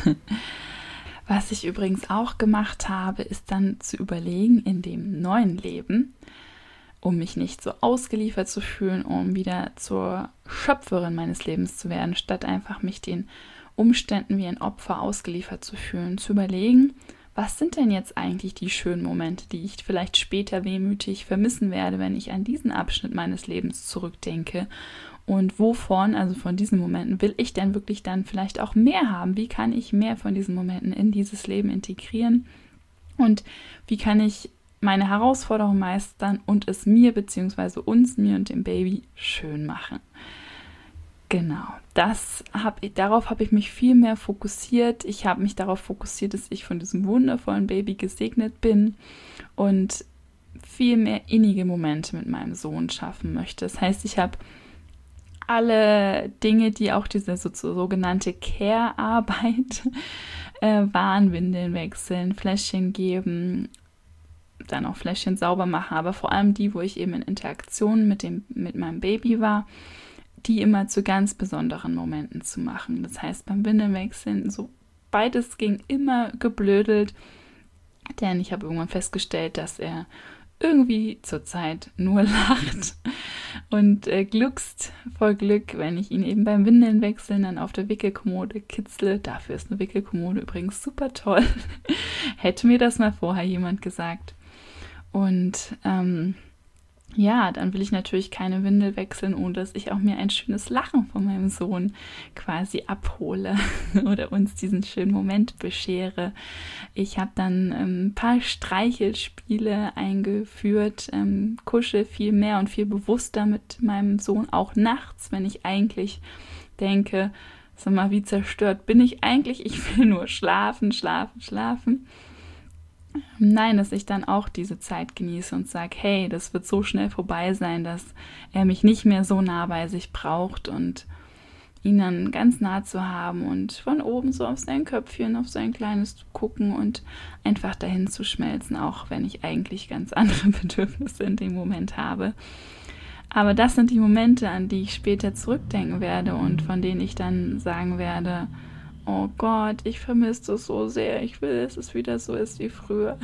Was ich übrigens auch gemacht habe, ist dann zu überlegen in dem neuen Leben, um mich nicht so ausgeliefert zu fühlen, um wieder zur Schöpferin meines Lebens zu werden, statt einfach mich den Umständen wie ein Opfer ausgeliefert zu fühlen, zu überlegen, was sind denn jetzt eigentlich die schönen Momente, die ich vielleicht später wehmütig vermissen werde, wenn ich an diesen Abschnitt meines Lebens zurückdenke und wovon, also von diesen Momenten, will ich denn wirklich dann vielleicht auch mehr haben? Wie kann ich mehr von diesen Momenten in dieses Leben integrieren? Und wie kann ich meine Herausforderung meistern und es mir bzw. uns, mir und dem Baby schön machen? Genau, darauf habe ich mich viel mehr fokussiert. Ich habe mich darauf fokussiert, dass ich von diesem wundervollen Baby gesegnet bin und viel mehr innige Momente mit meinem Sohn schaffen möchte. Das heißt, ich habe alle Dinge, die auch diese sogenannte Care-Arbeit waren, Windeln wechseln, Fläschchen geben, dann auch Fläschchen sauber machen, aber vor allem die, wo ich eben in Interaktion mit meinem Baby war, die immer zu ganz besonderen Momenten zu machen. Das heißt, beim Windelwechseln, so beides ging immer geblödelt, denn ich habe irgendwann festgestellt, dass er irgendwie zurzeit nur lacht und gluckst vor Glück, wenn ich ihn eben beim Windelnwechseln dann auf der Wickelkommode kitzle. Dafür ist eine Wickelkommode übrigens super toll. Hätte mir das mal vorher jemand gesagt. Und dann will ich natürlich keine Windel wechseln, ohne dass ich auch mir ein schönes Lachen von meinem Sohn quasi abhole oder uns diesen schönen Moment beschere. Ich habe dann ein paar Streichelspiele eingeführt, kuschel viel mehr und viel bewusster mit meinem Sohn, auch nachts, wenn ich eigentlich denke, sag mal, wie zerstört bin ich eigentlich? Ich will nur schlafen. Nein, dass ich dann auch diese Zeit genieße und sage, hey, das wird so schnell vorbei sein, dass er mich nicht mehr so nah bei sich braucht und ihn dann ganz nah zu haben und von oben so auf sein Köpfchen, auf sein Kleines zu gucken und einfach dahin zu schmelzen, auch wenn ich eigentlich ganz andere Bedürfnisse in dem Moment habe. Aber das sind die Momente, an die ich später zurückdenken werde und von denen ich dann sagen werde, oh Gott, ich vermisse das so sehr, ich will, dass es wieder so ist wie früher.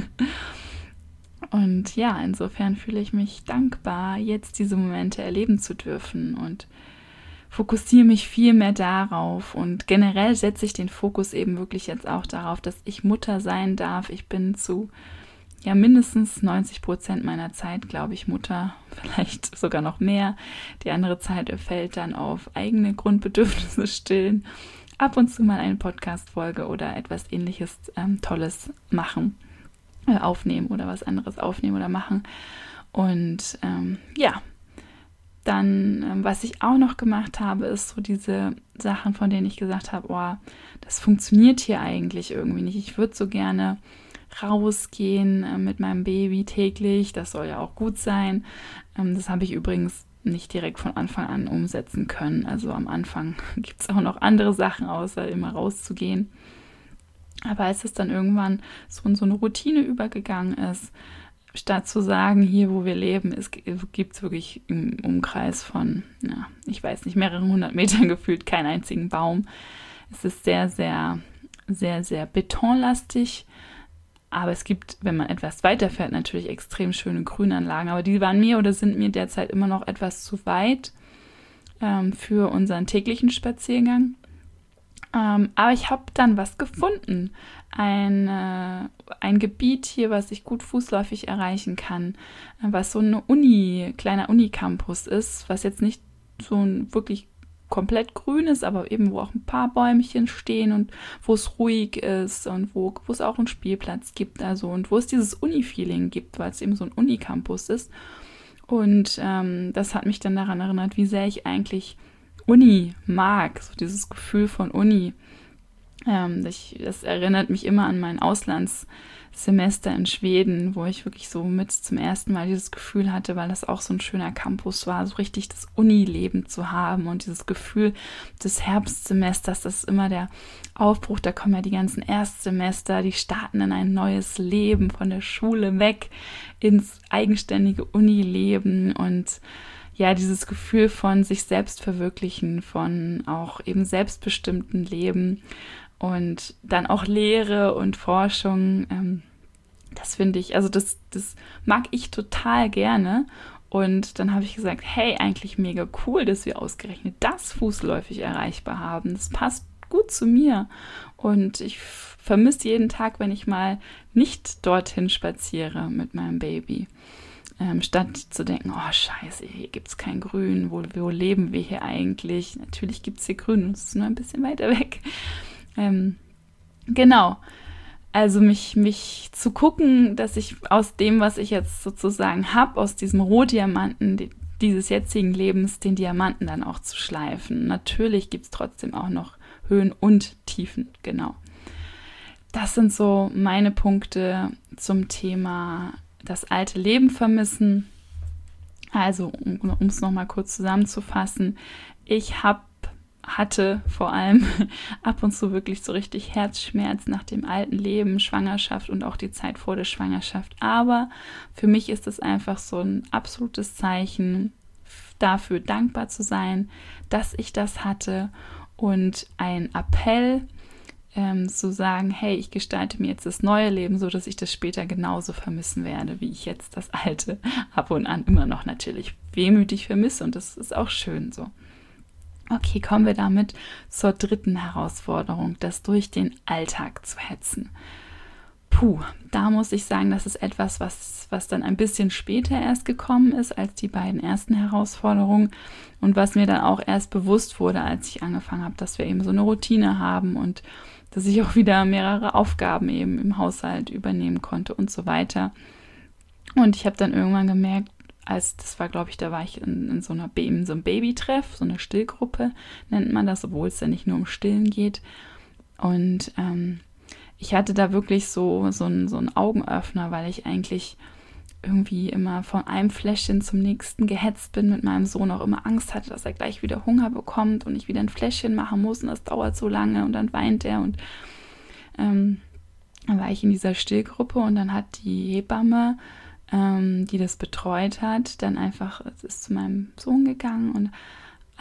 Und ja, insofern fühle ich mich dankbar, jetzt diese Momente erleben zu dürfen und fokussiere mich viel mehr darauf. Und generell setze ich den Fokus eben wirklich jetzt auch darauf, dass ich Mutter sein darf. Ich bin zu mindestens 90% meiner Zeit, glaube ich, Mutter, vielleicht sogar noch mehr. Die andere Zeit fällt dann auf eigene Grundbedürfnisse stillen, ab und zu mal eine Podcast-Folge oder etwas Ähnliches Tolles machen. Aufnehmen oder was anderes aufnehmen oder machen. Und dann, was ich auch noch gemacht habe, ist so diese Sachen, von denen ich gesagt habe, oh, das funktioniert hier eigentlich irgendwie nicht. Ich würde so gerne rausgehen mit meinem Baby täglich. Das soll ja auch gut sein. Das habe ich übrigens nicht direkt von Anfang an umsetzen können. Also am Anfang gibt es auch noch andere Sachen, außer immer rauszugehen. Aber als es dann irgendwann so in so eine Routine übergegangen ist, statt zu sagen, hier wo wir leben, gibt es wirklich im Umkreis von, ich weiß nicht, mehreren 100 Metern gefühlt keinen einzigen Baum. Es ist sehr, sehr, sehr, sehr betonlastig. Aber es gibt, wenn man etwas weiterfährt, natürlich extrem schöne Grünanlagen. Aber die waren mir oder sind mir derzeit immer noch etwas zu weit für unseren täglichen Spaziergang. Aber ich habe dann was gefunden. Ein Gebiet hier, was ich gut fußläufig erreichen kann, was so eine kleiner Unicampus ist, was jetzt nicht so ein wirklich komplett grün ist, aber eben wo auch ein paar Bäumchen stehen und wo es ruhig ist und wo es auch einen Spielplatz gibt, also und wo es dieses Uni-Feeling gibt, weil es eben so ein Unicampus ist. Und das hat mich dann daran erinnert, wie sehr ich eigentlich Uni mag, so dieses Gefühl von Uni. Das erinnert mich immer an mein Auslandssemester in Schweden, wo ich wirklich so mit zum ersten Mal dieses Gefühl hatte, weil das auch so ein schöner Campus war, so richtig das Uni-Leben zu haben und dieses Gefühl des Herbstsemesters, das ist immer der Aufbruch, da kommen ja die ganzen Erstsemester, die starten in ein neues Leben von der Schule weg ins eigenständige Uni-Leben und ja, dieses Gefühl von sich selbst verwirklichen, von auch eben selbstbestimmten Leben und dann auch Lehre und Forschung, das finde ich, also das mag ich total gerne. Und dann habe ich gesagt, hey, eigentlich mega cool, dass wir ausgerechnet das fußläufig erreichbar haben. Das passt gut zu mir. Und ich vermisse jeden Tag, wenn ich mal nicht dorthin spaziere mit meinem Baby. Statt zu denken, oh scheiße, hier gibt es kein Grün, wo leben wir hier eigentlich? Natürlich gibt es hier Grün, es ist nur ein bisschen weiter weg. Genau, also mich zu gucken, dass ich aus dem, was ich jetzt sozusagen habe, aus diesem Rohdiamanten dieses jetzigen Lebens, den Diamanten dann auch zu schleifen. Natürlich gibt es trotzdem auch noch Höhen und Tiefen, genau. Das sind so meine Punkte zum Thema das alte Leben vermissen. Also, um es nochmal kurz zusammenzufassen, ich hatte vor allem ab und zu wirklich so richtig Herzschmerz nach dem alten Leben, Schwangerschaft und auch die Zeit vor der Schwangerschaft. Aber für mich ist es einfach so ein absolutes Zeichen dafür, dankbar zu sein, dass ich das hatte und ein Appell, zu sagen, hey, ich gestalte mir jetzt das neue Leben, so dass ich das später genauso vermissen werde, wie ich jetzt das alte ab und an immer noch natürlich wehmütig vermisse und das ist auch schön so. Okay, kommen wir damit zur dritten Herausforderung, das durch den Alltag zu hetzen. Da muss ich sagen, das ist etwas, was dann ein bisschen später erst gekommen ist als die beiden ersten Herausforderungen und was mir dann auch erst bewusst wurde, als ich angefangen habe, dass wir eben so eine Routine haben und dass ich auch wieder mehrere Aufgaben eben im Haushalt übernehmen konnte und so weiter. Und ich habe dann irgendwann gemerkt, das war, glaube ich, da war ich in so einem Babytreff, so eine Stillgruppe nennt man das, obwohl es ja nicht nur um Stillen geht. Und ich hatte da wirklich so einen Augenöffner, weil ich eigentlich irgendwie immer von einem Fläschchen zum nächsten gehetzt bin, mit meinem Sohn auch immer Angst hatte, dass er gleich wieder Hunger bekommt und ich wieder ein Fläschchen machen muss und das dauert so lange und dann weint er und dann war ich in dieser Stillgruppe und dann hat die Hebamme, die das betreut hat, dann einfach ist zu meinem Sohn gegangen und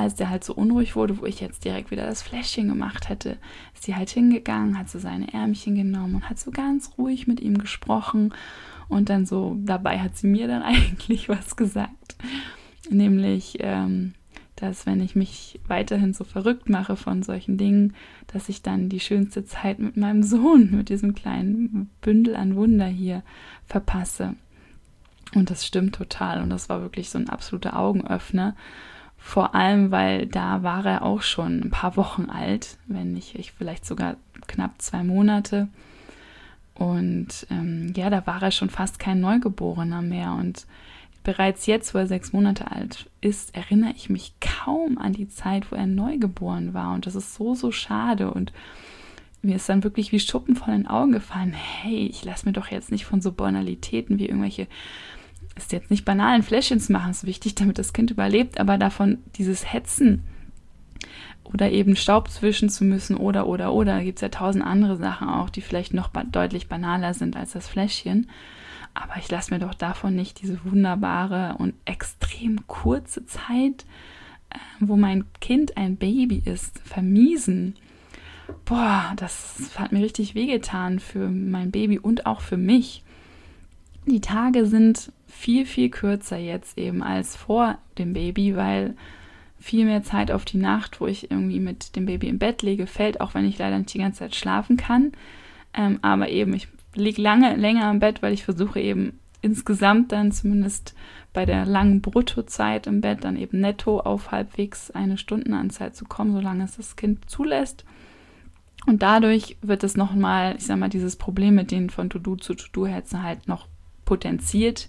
als der halt so unruhig wurde, wo ich jetzt direkt wieder das Fläschchen gemacht hätte, ist sie halt hingegangen, hat so seine Ärmchen genommen und hat so ganz ruhig mit ihm gesprochen. Und dann so, dabei hat sie mir dann eigentlich was gesagt. Nämlich, dass wenn ich mich weiterhin so verrückt mache von solchen Dingen, dass ich dann die schönste Zeit mit meinem Sohn, mit diesem kleinen Bündel an Wunder hier verpasse. Und das stimmt total. Und das war wirklich so ein absoluter Augenöffner. Vor allem, weil da war er auch schon ein paar Wochen alt, wenn nicht ich vielleicht sogar knapp 2 Monate. Und da war er schon fast kein Neugeborener mehr. Und bereits jetzt, wo er 6 Monate alt ist, erinnere ich mich kaum an die Zeit, wo er neugeboren war. Und das ist so, so schade. Und mir ist dann wirklich wie Schuppen von den Augen gefallen. Hey, ich lasse mir doch jetzt nicht von so Banalitäten wie irgendwelche, ist jetzt nicht banalen Fläschchen zu machen, ist wichtig, damit das Kind überlebt, aber davon dieses Hetzen oder eben Staub zwischen zu müssen oder, da gibt es ja 1000 andere Sachen auch, die vielleicht noch deutlich banaler sind als das Fläschchen. Aber ich lasse mir doch davon nicht diese wunderbare und extrem kurze Zeit, wo mein Kind ein Baby ist, vermiesen. Boah, das hat mir richtig wehgetan für mein Baby und auch für mich. Die Tage sind viel, viel kürzer jetzt eben als vor dem Baby, weil viel mehr Zeit auf die Nacht, wo ich irgendwie mit dem Baby im Bett liege, fällt, auch wenn ich leider nicht die ganze Zeit schlafen kann. Aber eben, ich liege länger im Bett, weil ich versuche eben insgesamt dann zumindest bei der langen Bruttozeit im Bett dann eben netto auf halbwegs eine Stundenanzahl zu kommen, solange es das Kind zulässt. Und dadurch wird es nochmal, ich sag mal, dieses Problem mit den von To-Do zu To-Do-Hetzen halt noch potenziert,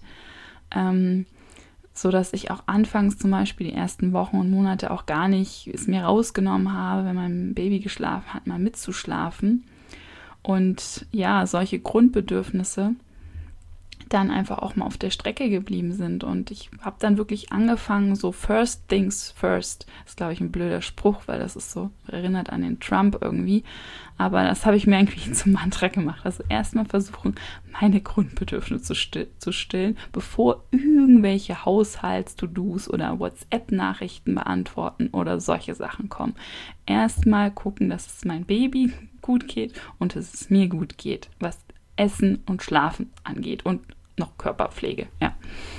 so dass ich auch anfangs zum Beispiel die ersten Wochen und Monate auch gar nicht es mir rausgenommen habe, wenn mein Baby geschlafen hat, mal mitzuschlafen. Und ja, solche Grundbedürfnisse dann einfach auch mal auf der Strecke geblieben sind. Und ich habe dann wirklich angefangen, so first things first. Das ist, glaube ich, ein blöder Spruch, weil das ist so, erinnert an den Trump irgendwie. Aber das habe ich mir eigentlich zum Mantra gemacht. Also erstmal versuchen, meine Grundbedürfnisse zu stillen, bevor irgendwelche Haushalts-To-Dos oder WhatsApp-Nachrichten beantworten oder solche Sachen kommen. Erstmal gucken, dass es mein Baby gut geht und dass es mir gut geht, was Essen und Schlafen angeht und noch Körperpflege, ja.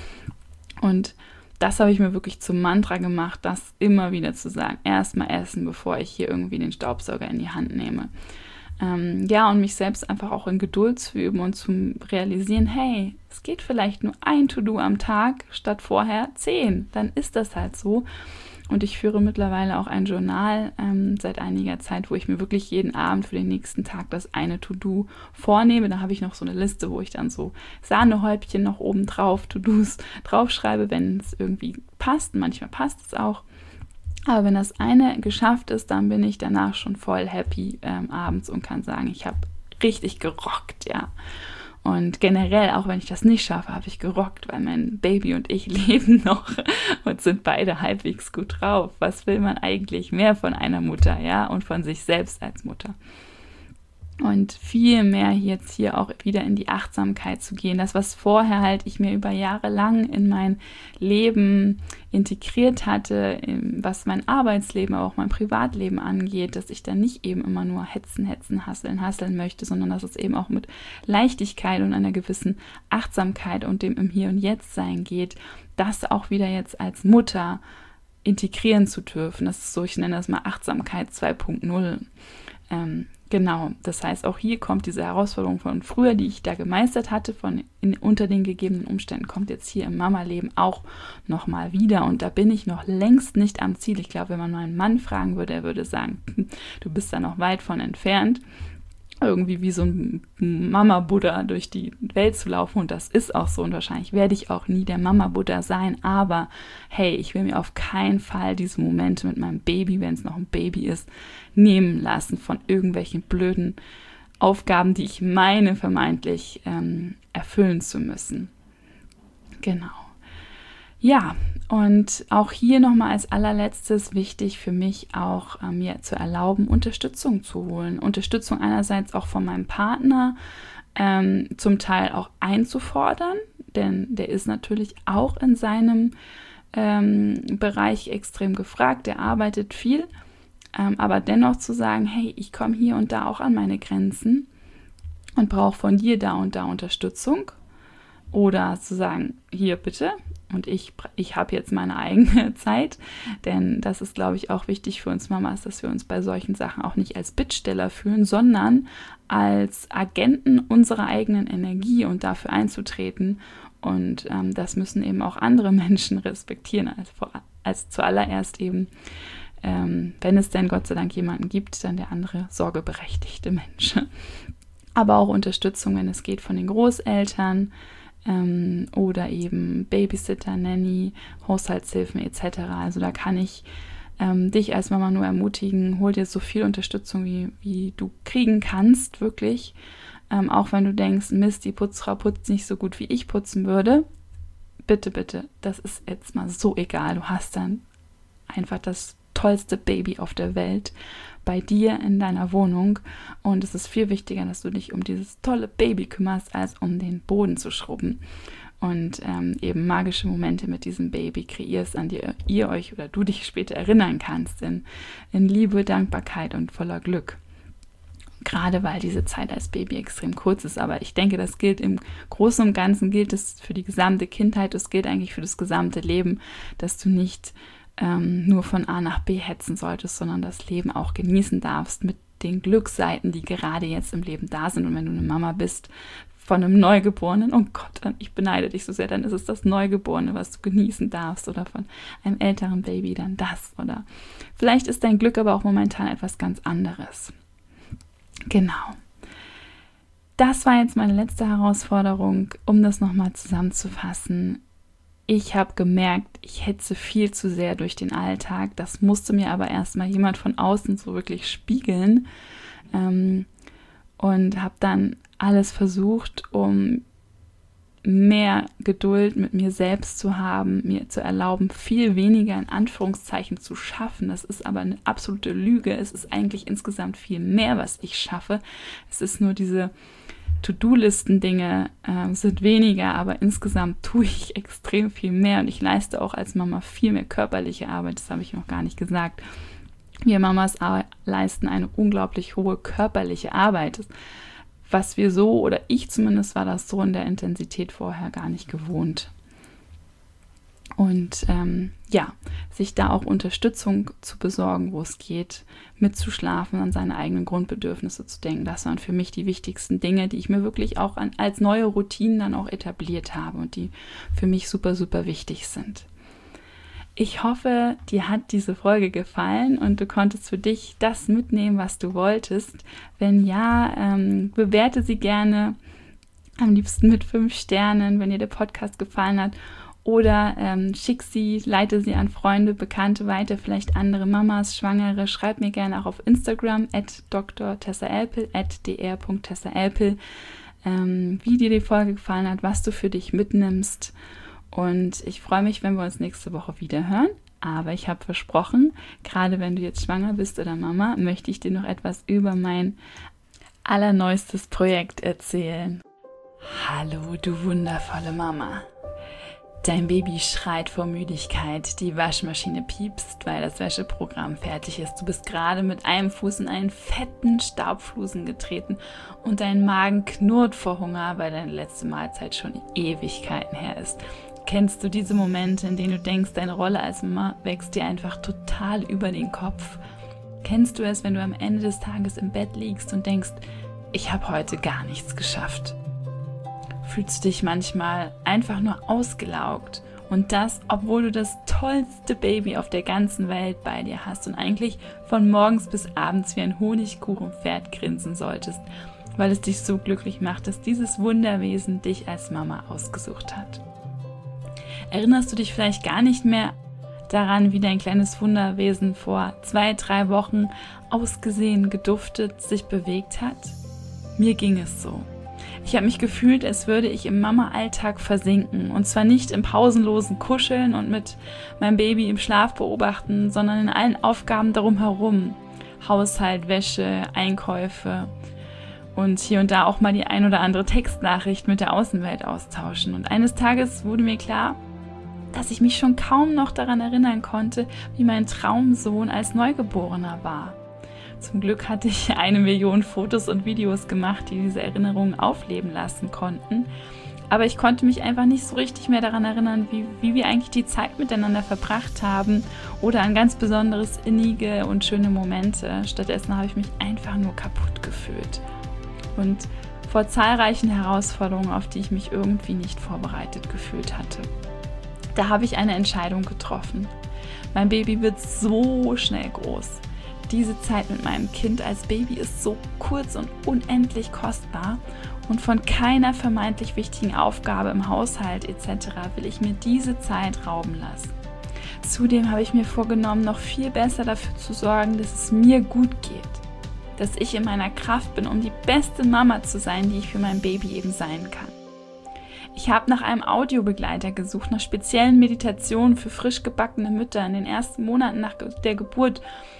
Und das habe ich mir wirklich zum Mantra gemacht, das immer wieder zu sagen. Erstmal essen, bevor ich hier irgendwie den Staubsauger in die Hand nehme. Und mich selbst einfach auch in Geduld zu üben und zu realisieren, hey, es geht vielleicht nur ein To-Do am Tag statt vorher 10. Dann ist das halt so. Und ich führe mittlerweile auch ein Journal seit einiger Zeit, wo ich mir wirklich jeden Abend für den nächsten Tag das eine To-Do vornehme. Da habe ich noch so eine Liste, wo ich dann so Sahnehäubchen noch oben drauf, To-Dos draufschreibe, wenn es irgendwie passt. Manchmal passt es auch. Aber wenn das eine geschafft ist, dann bin ich danach schon voll happy abends und kann sagen, ich habe richtig gerockt, ja. Und generell, auch wenn ich das nicht schaffe, habe ich gerockt, weil mein Baby und ich leben noch und sind beide halbwegs gut drauf. Was will man eigentlich mehr von einer Mutter, ja, und von sich selbst als Mutter? Und viel mehr jetzt hier auch wieder in die Achtsamkeit zu gehen. Das, was vorher halt ich mir über Jahre lang in mein Leben integriert hatte, was mein Arbeitsleben, aber auch mein Privatleben angeht, dass ich dann nicht eben immer nur hetzen, hasseln möchte, sondern dass es eben auch mit Leichtigkeit und einer gewissen Achtsamkeit und dem im Hier und Jetzt sein geht, das auch wieder jetzt als Mutter integrieren zu dürfen. Das ist so, ich nenne das mal Achtsamkeit 2.0. Genau, das heißt, auch hier kommt diese Herausforderung von früher, die ich da gemeistert hatte, unter den gegebenen Umständen, kommt jetzt hier im Mama-Leben auch nochmal wieder. Und da bin ich noch längst nicht am Ziel. Ich glaube, wenn man meinen Mann fragen würde, er würde sagen, du bist da noch weit von entfernt, irgendwie wie so ein Mama-Buddha durch die Welt zu laufen. Und das ist auch so. Und wahrscheinlich werde ich auch nie der Mama-Buddha sein. Aber hey, ich will mir auf keinen Fall diese Momente mit meinem Baby, wenn es noch ein Baby ist, nehmen lassen von irgendwelchen blöden Aufgaben, die ich meine, vermeintlich erfüllen zu müssen. Genau. Ja, und auch hier nochmal als allerletztes wichtig für mich auch, mir zu erlauben, Unterstützung zu holen. Unterstützung einerseits auch von meinem Partner, zum Teil auch einzufordern, denn der ist natürlich auch in seinem Bereich extrem gefragt, der arbeitet viel, aber dennoch zu sagen, hey, ich komme hier und da auch an meine Grenzen und brauche von dir da und da Unterstützung, oder zu sagen, hier bitte, und ich habe jetzt meine eigene Zeit, denn das ist, glaube ich, auch wichtig für uns Mamas, dass wir uns bei solchen Sachen auch nicht als Bittsteller fühlen, sondern als Agenten unserer eigenen Energie und dafür einzutreten. Und das müssen eben auch andere Menschen respektieren, als zuallererst eben, wenn es denn Gott sei Dank jemanden gibt, dann der andere sorgeberechtigte Mensch. Aber auch Unterstützung, wenn es geht, von den Großeltern, oder eben Babysitter, Nanny, Haushaltshilfen etc. Also da kann ich dich als Mama nur ermutigen, hol dir so viel Unterstützung, wie du kriegen kannst, wirklich. Auch wenn du denkst, Mist, die Putzfrau putzt nicht so gut, wie ich putzen würde. Bitte, bitte, das ist jetzt mal so egal. Du hast dann einfach das tollste Baby auf der Welt bei dir in deiner Wohnung, und es ist viel wichtiger, dass du dich um dieses tolle Baby kümmerst, als um den Boden zu schrubben und eben magische Momente mit diesem Baby kreierst, an die ihr euch oder du dich später erinnern kannst, in Liebe, Dankbarkeit und voller Glück. Gerade weil diese Zeit als Baby extrem kurz ist, aber ich denke, das gilt im Großen und Ganzen, gilt es für die gesamte Kindheit, das gilt eigentlich für das gesamte Leben, dass du nicht nur von A nach B hetzen solltest, sondern das Leben auch genießen darfst mit den Glücksseiten, die gerade jetzt im Leben da sind. Und wenn du eine Mama bist von einem Neugeborenen, oh Gott, ich beneide dich so sehr, dann ist es das Neugeborene, was du genießen darfst, oder von einem älteren Baby dann das. Oder vielleicht ist dein Glück aber auch momentan etwas ganz anderes. Genau. Das war jetzt meine letzte Herausforderung, um das nochmal zusammenzufassen. Ich habe gemerkt, ich hetze viel zu sehr durch den Alltag. Das musste mir aber erstmal jemand von außen so wirklich spiegeln. Und habe dann alles versucht, um mehr Geduld mit mir selbst zu haben, mir zu erlauben, viel weniger in Anführungszeichen zu schaffen. Das ist aber eine absolute Lüge. Es ist eigentlich insgesamt viel mehr, was ich schaffe. Es ist nur diese To-Do-Listen-Dinge sind weniger, aber insgesamt tue ich extrem viel mehr, und ich leiste auch als Mama viel mehr körperliche Arbeit, das habe ich noch gar nicht gesagt. Wir Mamas leisten eine unglaublich hohe körperliche Arbeit, was wir so, oder ich zumindest war das so in der Intensität vorher gar nicht gewohnt. Und sich da auch Unterstützung zu besorgen, wo es geht, mitzuschlafen, an seine eigenen Grundbedürfnisse zu denken. Das waren für mich die wichtigsten Dinge, die ich mir wirklich auch als neue Routinen dann auch etabliert habe und die für mich super, super wichtig sind. Ich hoffe, dir hat diese Folge gefallen und du konntest für dich das mitnehmen, was du wolltest. Wenn ja, bewerte sie gerne, am liebsten mit 5 Sternen, wenn dir der Podcast gefallen hat. Oder leite sie an Freunde, Bekannte weiter, vielleicht andere Mamas, Schwangere. Schreib mir gerne auch auf Instagram @drtessaelpel, @dr.tessaelpel, wie dir die Folge gefallen hat, was du für dich mitnimmst. Und ich freue mich, wenn wir uns nächste Woche wieder hören. Aber ich habe versprochen, gerade wenn du jetzt schwanger bist oder Mama, möchte ich dir noch etwas über mein allerneuestes Projekt erzählen. Hallo, du wundervolle Mama. Dein Baby schreit vor Müdigkeit, die Waschmaschine piepst, weil das Wäscheprogramm fertig ist. Du bist gerade mit einem Fuß in einen fetten Staubflusen getreten und dein Magen knurrt vor Hunger, weil deine letzte Mahlzeit schon Ewigkeiten her ist. Kennst du diese Momente, in denen du denkst, deine Rolle als Mama wächst dir einfach total über den Kopf? Kennst du es, wenn du am Ende des Tages im Bett liegst und denkst, ich habe heute gar nichts geschafft? Fühlst du dich manchmal einfach nur ausgelaugt, und das, obwohl du das tollste Baby auf der ganzen Welt bei dir hast und eigentlich von morgens bis abends wie ein Honigkuchenpferd grinsen solltest, weil es dich so glücklich macht, dass dieses Wunderwesen dich als Mama ausgesucht hat. Erinnerst du dich vielleicht gar nicht mehr daran, wie dein kleines Wunderwesen vor 2-3 Wochen ausgesehen, geduftet, sich bewegt hat? Mir ging es so. Ich habe mich gefühlt, als würde ich im Mama-Alltag versinken. Und zwar nicht im pausenlosen Kuscheln und mit meinem Baby im Schlaf beobachten, sondern in allen Aufgaben darum herum. Haushalt, Wäsche, Einkäufe und hier und da auch mal die ein oder andere Textnachricht mit der Außenwelt austauschen. Und eines Tages wurde mir klar, dass ich mich schon kaum noch daran erinnern konnte, wie mein Traumsohn als Neugeborener war. Zum Glück hatte ich 1 Million Fotos und Videos gemacht, die diese Erinnerungen aufleben lassen konnten. Aber ich konnte mich einfach nicht so richtig mehr daran erinnern, wie wir eigentlich die Zeit miteinander verbracht haben oder an ganz besonderes, innige und schöne Momente. Stattdessen habe ich mich einfach nur kaputt gefühlt und vor zahlreichen Herausforderungen, auf die ich mich irgendwie nicht vorbereitet gefühlt hatte. Da habe ich eine Entscheidung getroffen. Mein Baby wird so schnell groß. Diese Zeit mit meinem Kind als Baby ist so kurz und unendlich kostbar und von keiner vermeintlich wichtigen Aufgabe im Haushalt etc. will ich mir diese Zeit rauben lassen. Zudem habe ich mir vorgenommen, noch viel besser dafür zu sorgen, dass es mir gut geht. Dass ich in meiner Kraft bin, um die beste Mama zu sein, die ich für mein Baby eben sein kann. Ich habe nach einem Audiobegleiter gesucht, nach speziellen Meditationen für frisch gebackene Mütter in den ersten Monaten nach der Geburt.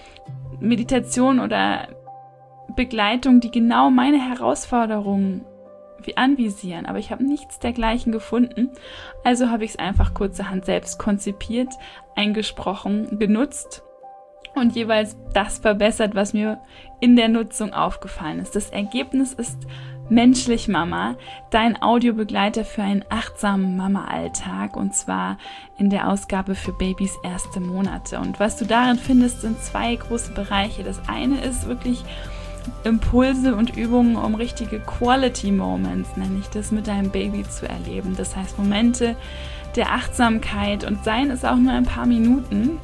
Meditation oder Begleitung, die genau meine Herausforderungen anvisieren, aber ich habe nichts dergleichen gefunden. Also habe ich es einfach kurzerhand selbst konzipiert, eingesprochen, genutzt und jeweils das verbessert, was mir in der Nutzung aufgefallen ist. Das Ergebnis ist Menschlich Mama, dein Audiobegleiter für einen achtsamen Mama-Alltag, und zwar in der Ausgabe für Babys erste Monate. Und was du darin findest, sind 2 große Bereiche. Das eine ist wirklich Impulse und Übungen, um richtige Quality Moments, nenne ich das, mit deinem Baby zu erleben. Das heißt Momente der Achtsamkeit, und seien es auch nur ein paar Minuten,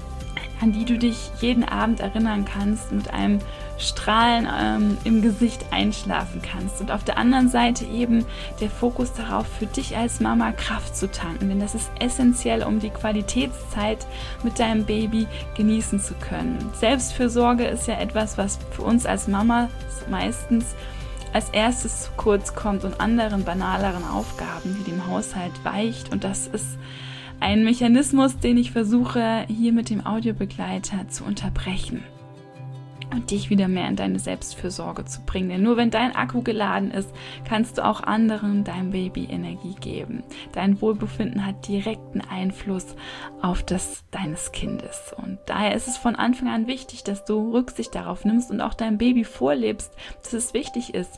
an die du dich jeden Abend erinnern kannst, mit einem Strahlen im Gesicht einschlafen kannst. Und auf der anderen Seite eben der Fokus darauf, für dich als Mama Kraft zu tanken, denn das ist essentiell, um die Qualitätszeit mit deinem Baby genießen zu können. Selbstfürsorge ist ja etwas, was für uns als Mama meistens als erstes zu kurz kommt und anderen banaleren Aufgaben wie dem Haushalt weicht, und das ist ein Mechanismus, den ich versuche, hier mit dem Audiobegleiter zu unterbrechen und dich wieder mehr in deine Selbstfürsorge zu bringen. Denn nur wenn dein Akku geladen ist, kannst du auch anderen, deinem Baby, Energie geben. Dein Wohlbefinden hat direkten Einfluss auf das deines Kindes. Und daher ist es von Anfang an wichtig, dass du Rücksicht darauf nimmst und auch deinem Baby vorlebst, dass es wichtig ist,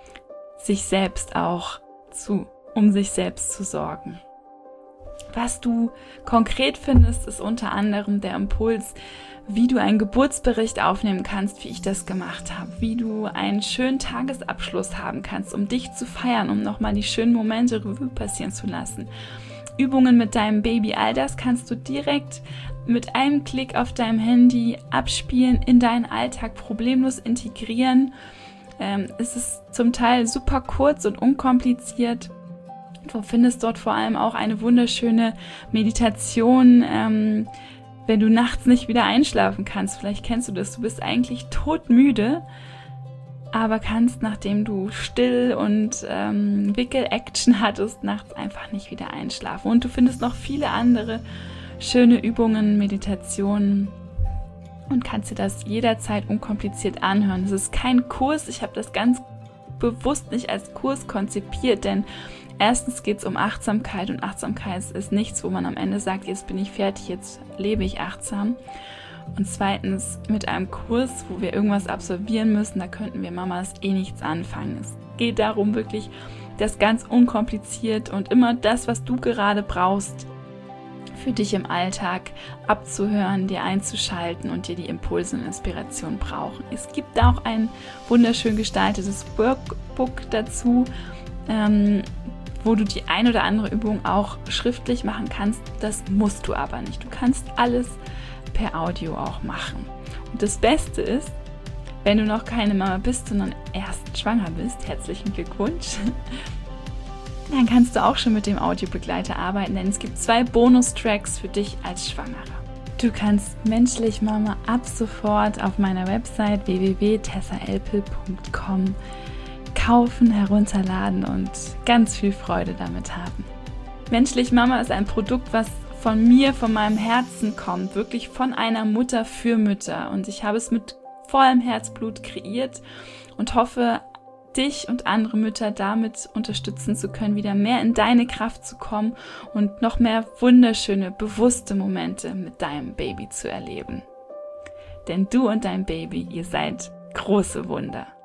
um sich selbst zu sorgen. Was du konkret findest, ist unter anderem der Impuls, wie du einen Geburtsbericht aufnehmen kannst, wie ich das gemacht habe, wie du einen schönen Tagesabschluss haben kannst, um dich zu feiern, um nochmal die schönen Momente Revue passieren zu lassen. Übungen mit deinem Baby, all das kannst du direkt mit einem Klick auf deinem Handy abspielen, in deinen Alltag problemlos integrieren. Es ist zum Teil super kurz und unkompliziert. Du findest dort vor allem auch eine wunderschöne Meditation, wenn du nachts nicht wieder einschlafen kannst. Vielleicht kennst du das, du bist eigentlich todmüde, aber kannst, nachdem du Still- und Wickel-Action hattest, nachts einfach nicht wieder einschlafen. Und du findest noch viele andere schöne Übungen, Meditationen und kannst dir das jederzeit unkompliziert anhören. Es ist kein Kurs, ich habe das ganz bewusst nicht als Kurs konzipiert, denn erstens geht es um Achtsamkeit, und Achtsamkeit ist nichts, wo man am Ende sagt, jetzt bin ich fertig, jetzt lebe ich achtsam. Und zweitens, mit einem Kurs, wo wir irgendwas absolvieren müssen, da könnten wir Mamas nichts anfangen. Es geht darum, wirklich das ganz unkompliziert und immer das, was du gerade brauchst, für dich im Alltag abzuhören, dir einzuschalten und dir die Impulse und Inspiration brauchen. Es gibt auch ein wunderschön gestaltetes Workbook dazu, wo du die ein oder andere Übung auch schriftlich machen kannst. Das musst du aber nicht. Du kannst alles per Audio auch machen. Und das Beste ist, wenn du noch keine Mama bist, sondern erst schwanger bist, herzlichen Glückwunsch, dann kannst du auch schon mit dem Audiobegleiter arbeiten, denn es gibt 2 Bonustracks für dich als Schwangere. Du kannst Menschlich Mama ab sofort auf meiner Website www.tessaelpel.com kaufen, herunterladen und ganz viel Freude damit haben. Menschlich Mama ist ein Produkt, was von mir, von meinem Herzen kommt, wirklich von einer Mutter für Mütter. Und ich habe es mit vollem Herzblut kreiert und hoffe, dich und andere Mütter damit unterstützen zu können, wieder mehr in deine Kraft zu kommen und noch mehr wunderschöne, bewusste Momente mit deinem Baby zu erleben. Denn du und dein Baby, ihr seid große Wunder.